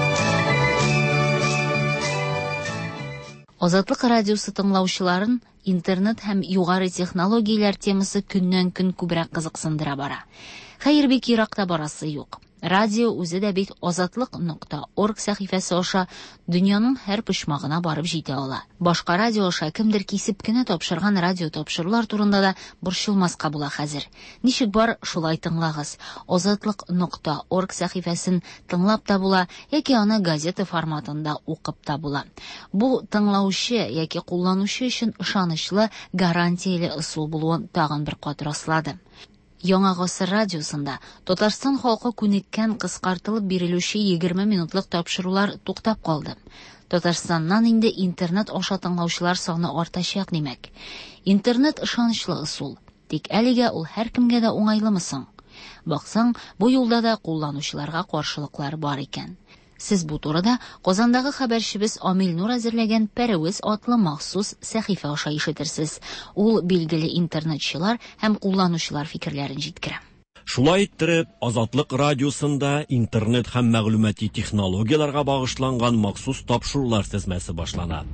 Азатлык радиосы тыңлаучыларын интернет һәм югары технологияләр темасы көннән-көн күбрәк кызыксындыра бара. Хәер, бик еракта барасы юк. Радио үзе дә бит азатлык нокта орг сәхифәсе аша дөньяның һәр почмагына барып җитә ала. Башка радио аша кемдер кисеп кенә тапшырган радио тапшырулар турында да борчылмаска була хәзер. Ничек бар, шулай тыңлагыз. азатлык нокта орг сәхифәсен тыңлап та була, яки аны газета форматында укып та була. Бу тыңлаучы яки кулланучы өчен ышанычлы, гарантияле ысул булуын тагын бер кат раслады. Яңа гасыр радиосында Татарстан халкы күнеккән кыскартылып бирелүче егерме минутлык тапшырулар туктап калды. Татарстаннан инде интернет аша тыңлаучылар саны артачак димәк. Интернет ышанычлы ысул. Тик әлегә ул һәркемгә дә уңайлымы соң? Баксаң, бу юлда да кулланучыларга каршылыклар бар икән. Сез бу турыда Казандагы хәбәрчебез Амил Нур әзерләгән Пәрәвез атлы махсус сәхифә аша ишетерсез. Ул билгеле интернетчылар һәм кулланучылар фикерләрен җиткерә. Шулай иттереп, Азатлык радиосында интернет һәм мәгълүмати технологияларга багышланган махсус тапшырулар тезмәсе башлана.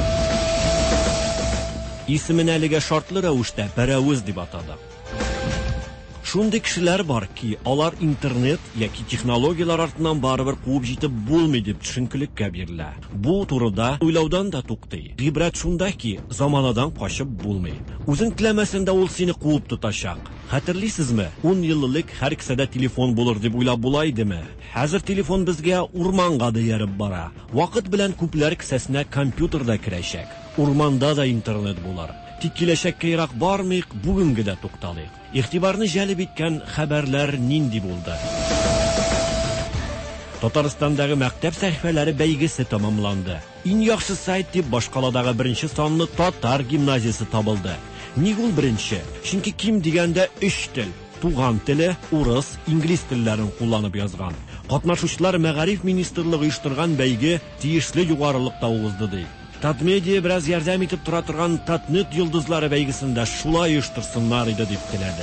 Исемен әлегә шартлы рәвештә Пәрәвез дип атады. Шундый кешеләр бар ки, алар интернет яки технологиялар артыннан барыбер куып җитеп булмый дип төшенкелеккә бирелә. Бу турыда уйлаудан да туктый. Гыйбрәт шунда ки, заманадан качып булмый. Үзең теләмәсәң ул сине куып тотачак. Хәтерлисезме? ун еллык һәр кесәдә телефон булыр дип уйлап була идеме? Хәзер телефон безгә урманга да ярып бара. Вакыт белән күпләр кесәсенә компьютер да керәчәк. Урманда да интернет булар. Тик киләчәккә ерак бармыйк, бүгенге дә тукталыйк. Игътибарны җәлеп иткән хәбәрләр нинди булды? Татарстандагы мәктәп сәхифәләре бәйгесе тәмамланды. Иң яхшы сайт дип башкаладагы беренче санлы татар гимназиясе табылды. Ник ул беренче? Чөнки ким дигәндә өч тел, туган теле, урыс, инглиз телләрен кулланып язган. Катнашучылар Мәгариф министрлыгы оештырган бәйге тиешле югарылыкта узды ди. Татмедиа бераз ярдәм итеп тора торган Татнет йолдызлары бәйгесендә шулай оештырсыннар иде дип теләде.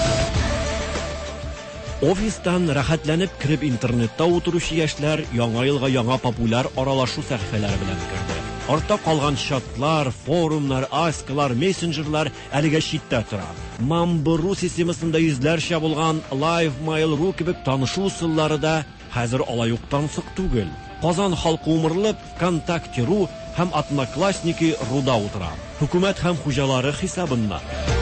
Офистан рәхәтләнеп кирип интернетта утыручы яшьләр яңа елга яңа популяр аралашу сәхифәләре белән керде. Артта калган чатлар, форумнар, аскалар, мессенджерлар әлегә читтә тора. Мамбыру системасында йөзләрчә булган Live Mail.ru кебек танышу усыллары да хәзер алай ук тансык түгел. Казан халкы умырлып, Контакте.ру һәм Одноклассники.руда утыра. Хөкүмәт һәм хуҗалары хисабында.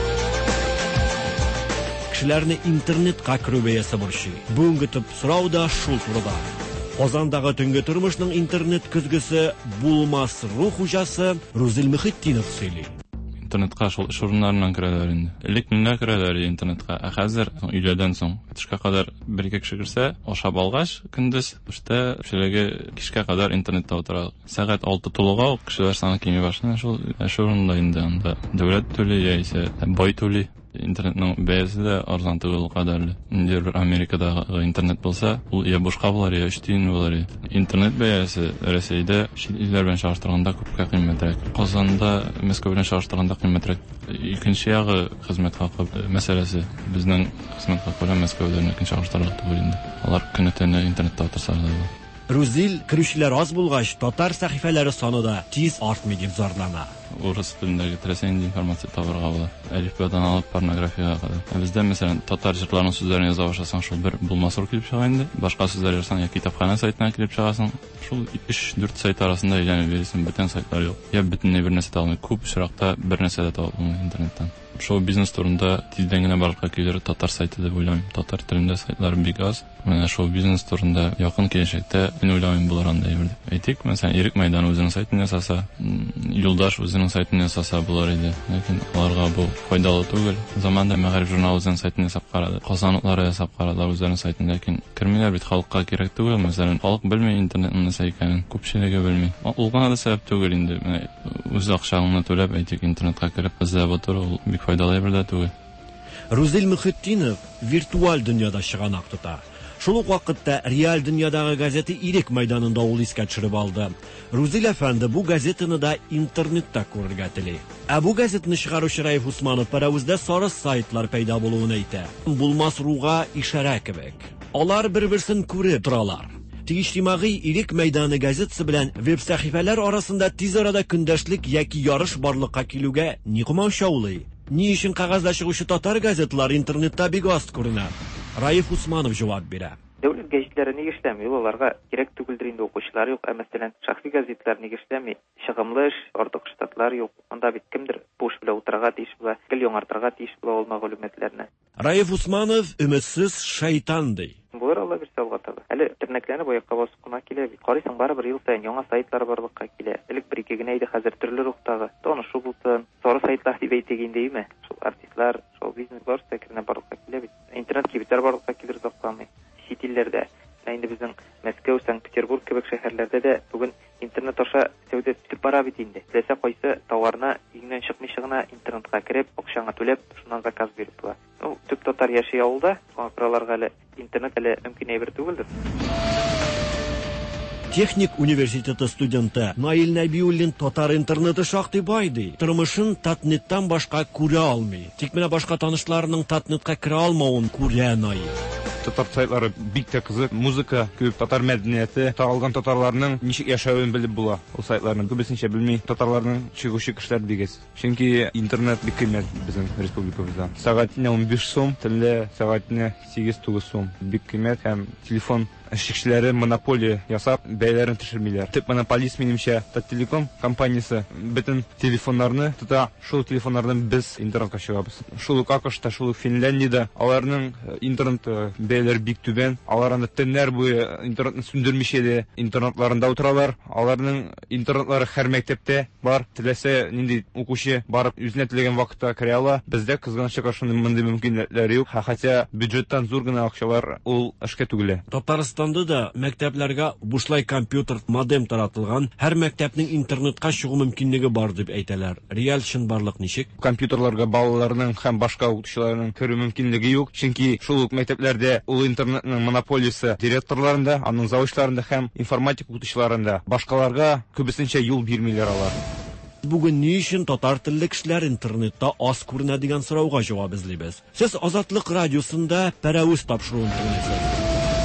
Кешеләрне интернетка керү бәясе борчый. Бүгенге төп сорау да шул турыда. Казандагы төнге тормышның интернет көзгесе булмас рух хуҗасы Рузил Мөхитдинов сөйли. Интернетка шул эш урыннарыннан керәләр инде. Элек минләр керәләр интернетка. Ә хәзер өйләдән соң төшкә кадәр бер-ике кеше керсә, ашап алгач, көндез эштә кешеләге кичкә кадәр интернетта утыра. Сәгать алты тулуга кешеләр саны кими башлана. Шул эш урынында инде анда дәүләт төле яисә бай төле. Интернетның бәясе дә арзан түгел кадәрле. Инде бер Америкадагы интернет булса, ул я бушка булар, я өчтен булар. Интернет бәясе Россиядә чит илләр белән чагыштырганда күпкә кыйммәтрәк. Казанда Мәскәү белән чагыштырганда кыйммәтрәк. Икенче ягы хезмәт хакы мәсьәләсе. Безнең хезмәт хакы белән Мәскәүдә икенче чагыштырырга түгел инде. Алар көннәтенә интернетта утырсалар. Рузил кирүчеләр аз булгач, татар сәхифәләре саны да тиз артмый дип зарлана. Урыс телендәге теләсәң информация табарга була. Әлифбадан алып порнографияга кадәр. Бездә мәсәлән татар җырларының сүзләрен яза башласаң, шул бер булмасыр килеп чыга инде. Башка сүзләр язсаң, я китапхана сайтына килеп чыгасың. Шул өч-дүрт сайт арасында әйләнеп йөрисең, бөтен сайтлар юк. Я бөтенләй бер нәрсә табылмый. Күп очракта бер нәрсә дә табылмый интернеттан. Шоу бизнес турында тиздән генә барлыкка килер татар сайты дип уйлыйм. Татар телендә сайтлар бик аз. Менә шоу бизнес турында якын киләчәктә мин уйлыйм булар андай бер. Әйтик, мәсәлән, Ирек Майдан үзенең сайтын ясаса, Юлдаш үзенең сайтын ясаса булар иде. Ләкин аларга бу файдалы түгел. Заманда Мәгариф журналы үзенең сайтын ясап карады. Казанлылар ясап карадылар үзләренең сайтын, ләкин кермиләр бит, халыкка кирәк түгел. Мәсәлән, халык белми интернетның нәрсә икәнен, күпчелеге белми. Ул гына да сәбәп түгел инде. Менә үз акчаңны түләп, әйтик, интернетка кереп эзләп отыру ул бик файдалы бер дә түгел. Рузил Мөхетдинов виртуаль дөньяда чыганак тота. Шул ук вакытта реаль дөньядагы газеты Ирек Майданында ул искә төшереп алды. Рузил әфәнде бу газетаны да интернетта күрергә тели. Ә бу газетаны чыгаручы Раиф Усманов паравызда сары сайтлар пайда булуын әйтә. Булмас руга ишарә кебек. Алар бер-берсен күреп торалар. Тиҗтимагый Ирек Мәйданы газетасы белән веб-сәхифәләр арасында тиз арада көндәшлек яки ярыш барлыкка килүгә ни кумаушаулый? Ни өчен кагазда чыгучы татар газетлар интернетта бик аз күренә? Раиф Усманов җавап бирә. Дәүләт гәҗитләре нигә эшләми? Аларга кирәк түгелдер инде укучылар юк, ә мәсәлән, шәхси газетлар нигә эшләми? Чыгымлы эш, артык штатлар юк. Анда бит кемдер буш белән утырырга тиеш була, гел яңартырга тиеш була ул мәгълүматларны. Раиф Усманов өметсез шайтан ди. Булыр Алла бирсә алга таба. Әле интернетләрне боякка басып кына килә бит. Карыйсың барыбер ел саен яңа сайтлар барлыкка килә. Элек бер-ике генә иде, хәзер төрле рухтагы. Танышу булсын, сары сайтлар дип әйтегендәйме? Шул артистлар, шул бизнес барсы керенә барлыкка килә бит. Интернет кибетләр барлыкка килер закламый. Чит илләрдә, инде безнең Мәскәү, Санкт-Петербург кебек шәһәрләрдә дә бүген интернет аша сәүдә итеп бара бит инде. Теләсә кайсы товарны иңнән чыкмыйча гына интернетка кереп, акчаңа түләп, шуннан заказ биреп була. Ну, төп татар яши авылда, аларга әле интернет әле мөмкин әйбер түгелдер. Техник университеты студенты Наил Нәбиуллин татар интернеты шактый бай ди. Тормышын татнеттан башка күрә алмый. Тик менә башка танышларының татнетка керә алмавын күрә Наил. Татар сайтлары бик тә кызык, музыка, күп татар мәдәнияте, таралган татарларның ничек яшәвен белеп була. Ул сайтларны күбесенчә белми, татарларның чыгучы кешеләр бигез. Чөнки интернет бик кыйммәт безнең республикабызда. Сәгатенә он биш сум, төнлә сәгатенә сигез-тугыз сум. Бик кыйммәт һәм телефон эшчеләре монополия ясап, бәяләрен төшермиләр. Төп монополист минемчә Таттелеком компаниясе бөтен телефоннарны тота. Шул телефоннардан без интернетка чыгабыз. Шул ук АКШта, шул ук Финляндиядә аларның интернет бәяләре бик түбән. Алар аны төннәр буе интернетны сүндермичә дә интернетларында утыралар. Аларның интернетлары һәр мәктәптә бар. Теләсә нинди укучы барып үзенә теләгән вакытта керә ала. Бездә кызганычка шундый мондый мөмкинлекләр юк. Хәтта бюджеттан зур гына акчалар ул эшкә түгелә. Татарстанда да мәктәпләргә бушлай компьютер модем таратылган, һәр мәктәпнең интернетка чыгу мөмкинлеге бар дип әйтәләр. Реаль чынбарлык ничек? Компьютерларга балаларның һәм башка укучыларның керү мөмкинлеге юк, чөнки шул ук мәктәпләрдә ул интернетның монополиясе директорларында, аның завочларында һәм информатик укытучыларында. Башкаларга күбесенчә юл бирмиләр алар. Бүген ни өчен татар телле кешеләр интернетта аз күренә дигән сорауга җавап эзлибез. Сез Азатлык радиосында пәрәвез тапшыруын тыңлыйсыз.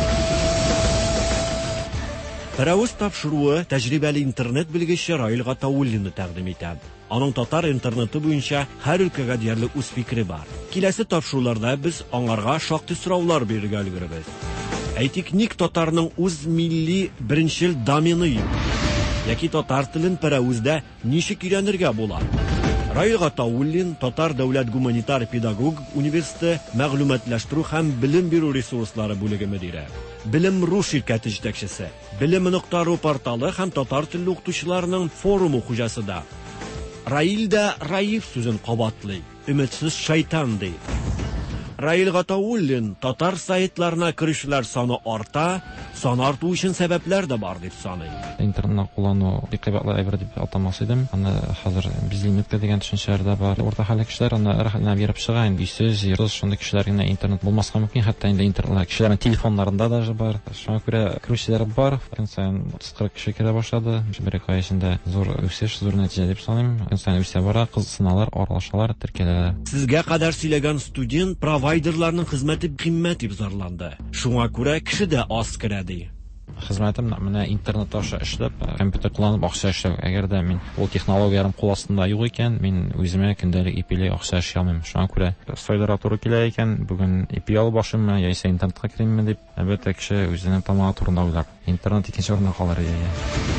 Пәрәвез тапшыруы тәҗрибәле интернет белгече Раил Гатауллинны тәкъдим итә. Аның татар интернеты буенча һәр өлкәгә диярлек үз фикере бар. Киләсе тапшыруларда без аңарга шактый сораулар бирергә өлгерәбез. Әйтик, ник татарның үз милли беренчел домены юк? Яки татар телен пәрәвездә ничек өйрәнергә була? Раил Гатауллин татар дәүләт гуманитар педагог университеты мәгълүматлаштыру һәм билем бирү ресурслары бүлеге мөдире. Билем.ру ширкәте җитәкчесе, Билем.ру порталы һәм татар телле укытучыларның форумы хуҗасы да. Раил да Раиф сүзен кабатлый. Өметсез шайтан ди. Rail Gataullin татар сайтларына кирүчеләр саны арта, сан арту өчен сәбәпләр дә бар дип саный. Интернетны куллану бик кыйбатлы әйбер дип атамас идем. Аны хәзер безлимитка дигән төшенчәләр дә бар. Урта хәлле кешеләр аны рәхәтләнә биреп чыга инде. Йөз, йөз шундый кешеләр генә интернет булмаска мөмкин, хәтта инде интернет кешеләрнең телефоннарында да бар. Шуңа күрә кирүчеләр бар. Көн сайын утыз кырык кеше керә башлады. Бер ай эчендә зур үсеш, зур нәтиҗә дип саныйм. Көн сайын үсә бара, кызсыналар, аралашалар, теркәләләр. Сезгә кадәр сөйләгән студент провайдерларның хезмәте кыйммәт дип зарланды. Шуңа күрә кеше дә аз керә ди. Хезмәтем менә интернет аша эшләп, компьютер кулланып акча эшләү. Әгәр дә мин ул технологияләрем кул астында юк икән, мин үземә көндәлек ипиле акча эшли алмыйм. Шуңа күрә сайларга туры килә икән, бүген ипи алып башыммы, яисә интернетка киримме дип, әлбәттә кеше үзенең тамагы турында уйлар. Интернет икенче урында калыр ия.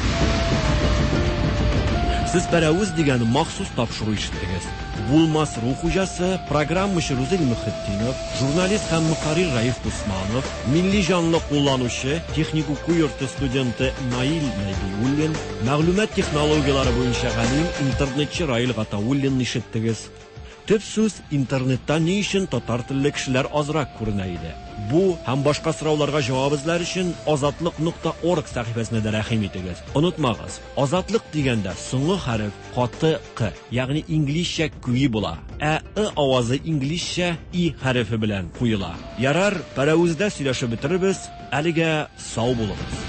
Сез Пәрәвез дигән махсус тапшыру ишеттегез. Булмас рух хуҗасы, программачы Рузел Мөхетдинов, журналист һәм мөхәррир Раиф Усманов, милли җанлы кулланучы, техник уку йорты студенты Наил Нәбиуллин, мәгълүмат технологиялары буенча галим интернетчы Раил Гатауллин ишеттегез. Төп сүз интернетта ни өчен татар телле кешеләр азрак күренә иде. Бу һәм башка сорауларга җавап эзләр өчен азатлык нокта орг сәхифәсенә дә рәхим итегез. Онытмагыз, азатлык дигәндә соңгы хәреф каты к, ягъни инглизчә куи була. Ә ы авазы инглизчә и хәрефе белән куела. Ярар, Пәрәвездә сөйләшеп бетербез. Әлегә сау булыгыз.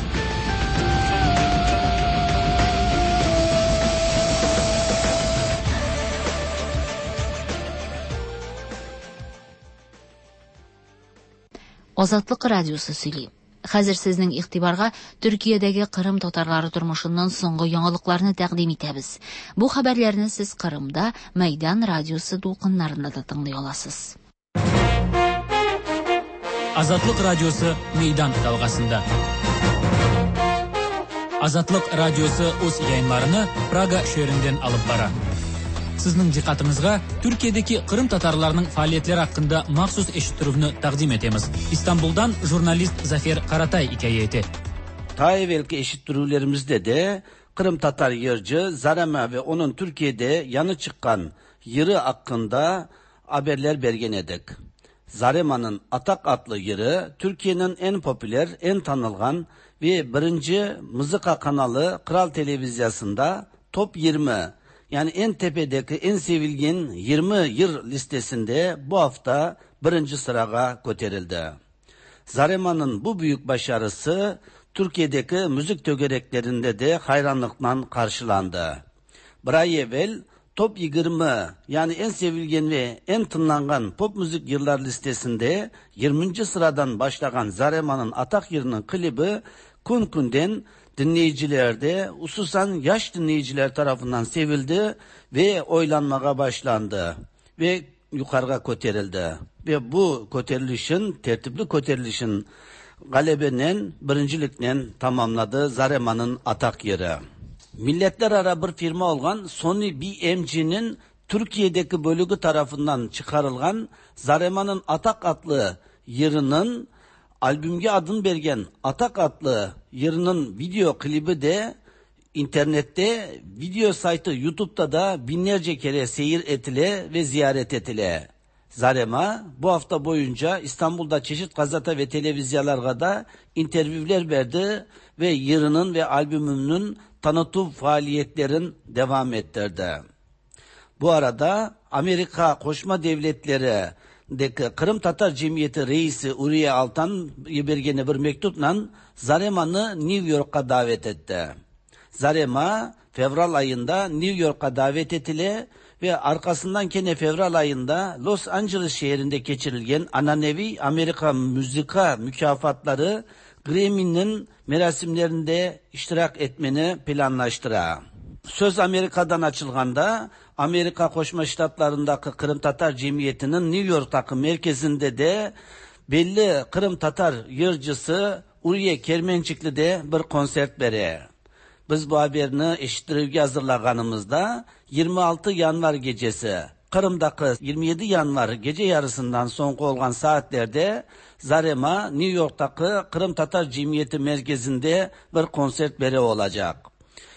Азатлык радиосы сөйли. Хәзер сезнең игътибарга Төркиядәге Кырым татарлары тормышыннан соңгы яңалыкларны тәкъдим итәбез. Бу хәбәрләрне сез Кырымда Мәйдан радиосы дулкыннарында да тыңлый аласыз. Азатлык радиосы Мәйдан тавгасында. Азатлык радиосы үз яйыннарны Прага шәһәреннән алып бара. Сезнең диққатыңызга Төркиядәге Кырым татарларының фәалиятләре хакында махсус эшиттүрүне тәкъдим итәбез. Истанбулдан журналист Зафер Каратай хикәяте. Ta evvelki eşittürülerimizde de Kırım Tatar yırcı Zarema ve onun Türkiye'de yanı çıkan yırı hakkında haberler bergen edik. Zarema'nın Atak adlı yırı Türkiye'nin en popüler, en tanılgan ve birinci müzika kanalı Kral Televizyası'nda Top yirmi, yani en tepedeki en sevilgen yirmi yır listesinde bu hafta birinci sıraya koterildi. Zarema'nın bu büyük başarısı Türkiye'deki müzik tögereklerinde de hayranlıkla karşılandı. Bir ay evvel Top yirmi, yani en sevilgen ve en tınlanan pop müzik yıllar listesinde yirminci sıradan başlayan Zarema'nın Atak yırının klibi kun kunden dinleyicilerde, hususan yaş dinleyiciler tarafından sevildi ve oylanmaya başlandı ve yukarıya koterildi. Ve bu koterilişin, tertipli koterilişin galebenen, birincilikten tamamladı Zarema'nın Atak yeri. Milletler ara bir firma olan Sony B M G'nin Türkiye'deki bölüğü tarafından çıkarılgan Zarema'nın Atak adlı yırının albümge adını bergen Atak adlı yırının video klibi de internette, video saytı YouTube'da da binlerce kere seyir etile ve ziyaret etile. Zarema bu hafta boyunca İstanbul'da çeşitli gazete ve televizyonlarda da interviewler verdi ve yırının ve albümünün tanıtım faaliyetlerin devam ettirdi. Bu arada Amerika Koşma Devletleri Kırım Tatar Cemiyeti Reisi Uriye Altan bergeni bir mektupla Zarema'nı New York'a davet etti. Zarema fevral ayında New York'a davet etile ve arkasından kene fevral ayında Los Angeles şehrinde geçirilgen ananevi Amerika müzika mükafatları Grammy'nin merasimlerinde iştirak etmeni planlaştıra. Söz Amerika'dan açılganda Amerika Koşma Ştatlarındaki Kırım Tatar Cemiyeti'nin New York'taki merkezinde de belli Kırım Tatar yırcısı Uriye Kermençikli'de bir konsert bere. Biz bu haberini eşittirivge hazırlaganımızda yirmi altı yanvar gecesi Kırım'daki yirmi yedi yanvar gece yarısından sonra olan saatlerde Zarema New York'taki Kırım Tatar Cemiyeti merkezinde bir konsert bere olacak.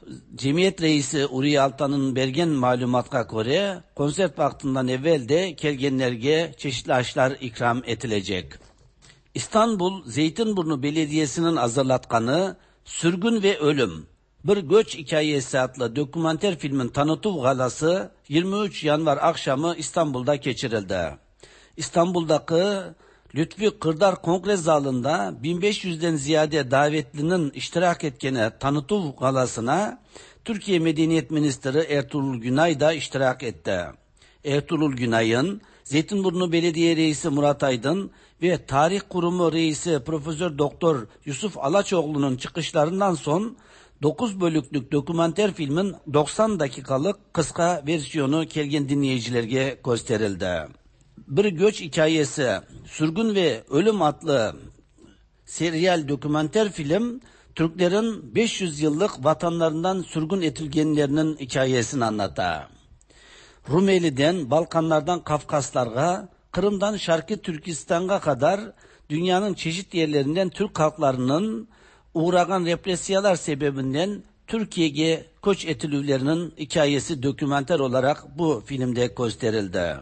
Cemiyet reisi Uri Altan'ın bergen malumatga göre konsert vaktinden evvel de kelgenlerge çeşitli aşlar ikram edilecek. İstanbul Zeytinburnu Belediyesi'nin hazırlatkanı Sürgün ve Ölüm, Bir Göç Hikayesi adlı dokümanter filmin tanıtım galası yirmi üç yanvar akşamı İstanbul'da geçirildi. İstanbul'daki Lütfi Kırdar Kongre Zalı'nda bin beş yüzden ziyade davetlinin iştirak etkeni tanıtım galasına Türkiye Medeniyet Ministri Ertuğrul Günay da iştirak etti. Ertuğrul Günay'ın Zeytinburnu Belediye Reisi Murat Aydın ve Tarih Kurumu Reisi Profesör Doktor Yusuf Alaçoğlu'nun çıkışlarından son dokuz bölüklük dokümanter filmin doksan dakikalık kısa versiyonu kelgen dinleyicilerge gösterildi. Bir Göç Hikayesi, Sürgün ve Ölüm adlı seriyal dokümanter film, Türklerin beş yüz yıllık vatanlarından sürgün etilgenlerinin hikayesini anlatır. Rumeli'den, Balkanlardan Kafkaslarga, Kırım'dan Şarkı Türkistan'a kadar dünyanın çeşitli yerlerinden Türk halklarının uğragan represiyalar sebebinden Türkiye'ye koç etilülerinin hikayesi dokümanter olarak bu filmde gösterildi.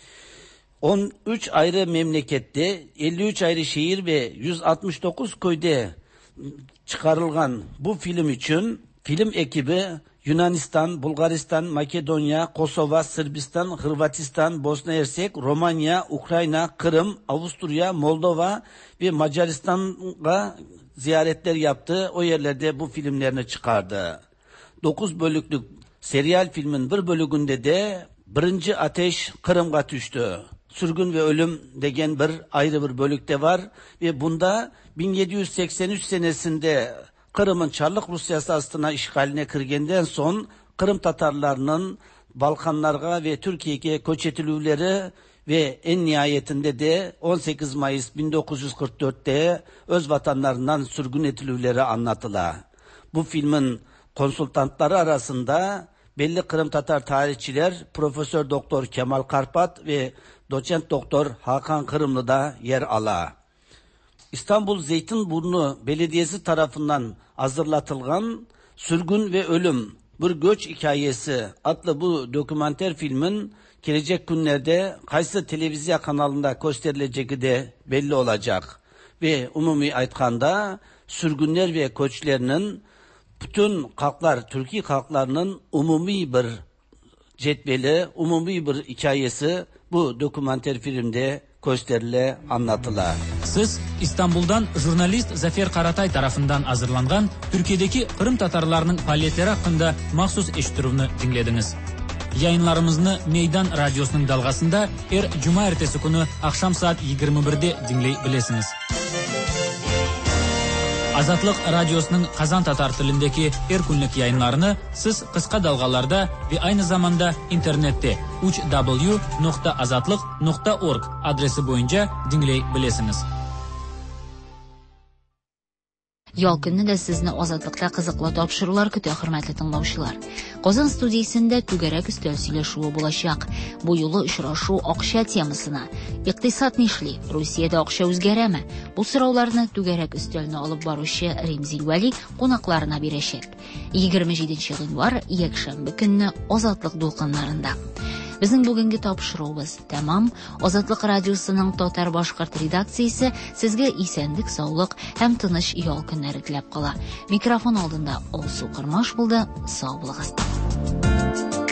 on üç ayrı memlekette, elli üç ayrı şehir ve yüz altmış dokuz köyde çıkarılgan bu film için film ekibi Yunanistan, Bulgaristan, Makedonya, Kosova, Sırbistan, Hırvatistan, Bosna Hersek, Romanya, Ukrayna, Kırım, Avusturya, Moldova ve Macaristan'a ziyaretler yaptı. O yerlerde bu filmlerini çıkardı. dokuz bölüklük seriyal filmin bir bölümünde de birinci ateş Kırım'a düştü. Sürgün ve Ölüm degen bir ayrı bir bölükte var ve bunda bin yedi yüz seksen üç senesinde Kırım'ın Çarlık Rusyası astına işgaline kirgenden son Kırım Tatarlarının Balkanlarga ve Türkiye'ye koç etilüleri ve en nihayetinde de on sekiz Mayıs bin dokuz yüz kırk dörtte öz vatanlarından sürgün etilüleri anlatıla. Bu filmin konsultantları arasında belli Kırım Tatar tarihçiler Profesör Doktor Kemal Karpat ve Doçent Doktor Hakan Kırımlı da yer ala. İstanbul Zeytinburnu Belediyesi tarafından hazırlatılgan Sürgün ve Ölüm, Bir Göç Hikayesi adlı bu dokümanter filmin gelecek günlerde kaysı televizyon kanalında gösterileceki de belli olacak. Ve umumi aytkanda sürgünler ve koçlarının bütün halklar, Türkiye halklarının umumi bir cetveli, umumi bir hikayesi bu dokümanter filmde gösterile anlatıla. Siz İstanbul'dan jurnalist Zafer Karatay tarafından hazırlangan Türkiye'deki Kırım Tatarlarının faaliyetleri hakkında mahsus eşitürünü dinlediniz. Yayınlarımızını Meydan Radyosu'nun dalgasında er Cuma ertesi günü akşam saat yigirme birde dinleyebilirsiniz. Azatlık Radyosu'nun Kazan Tatar tilindeki her günlük yayınlarını siz kısa dalgalarda ve aynı zamanda internette uch w nokta azatlık nokta org adresi boyunca dinleyebilirsiniz. Yol günü de sizni ozatlıkta kızıklı topşırılar kütü hürmetli tınlauşular. Qozan studiyasında tügerek üstel söyleşuğu bulaşak. Bu yolu uçraşu okşa temasına. İktisat nişli, Rusya'da okşa üzgereme. Bu sıralarını tügerek üstelini alıp barışı Remzil Vali konaklarına bireşek. yigirme yedinchi yanvar yekşembe günü ozatlık dolqanlarında. Bizning bugungi topshiruvimiz tamam. Ozodlik radiosuning Totar boshqirt redaksiyasi sizga esenlik, sog'lik ham tinish yo'l kunlari tilab qola. Mikrofon oldinda Olsu Qirmosh bo'ldi. Sog' bo'linglar.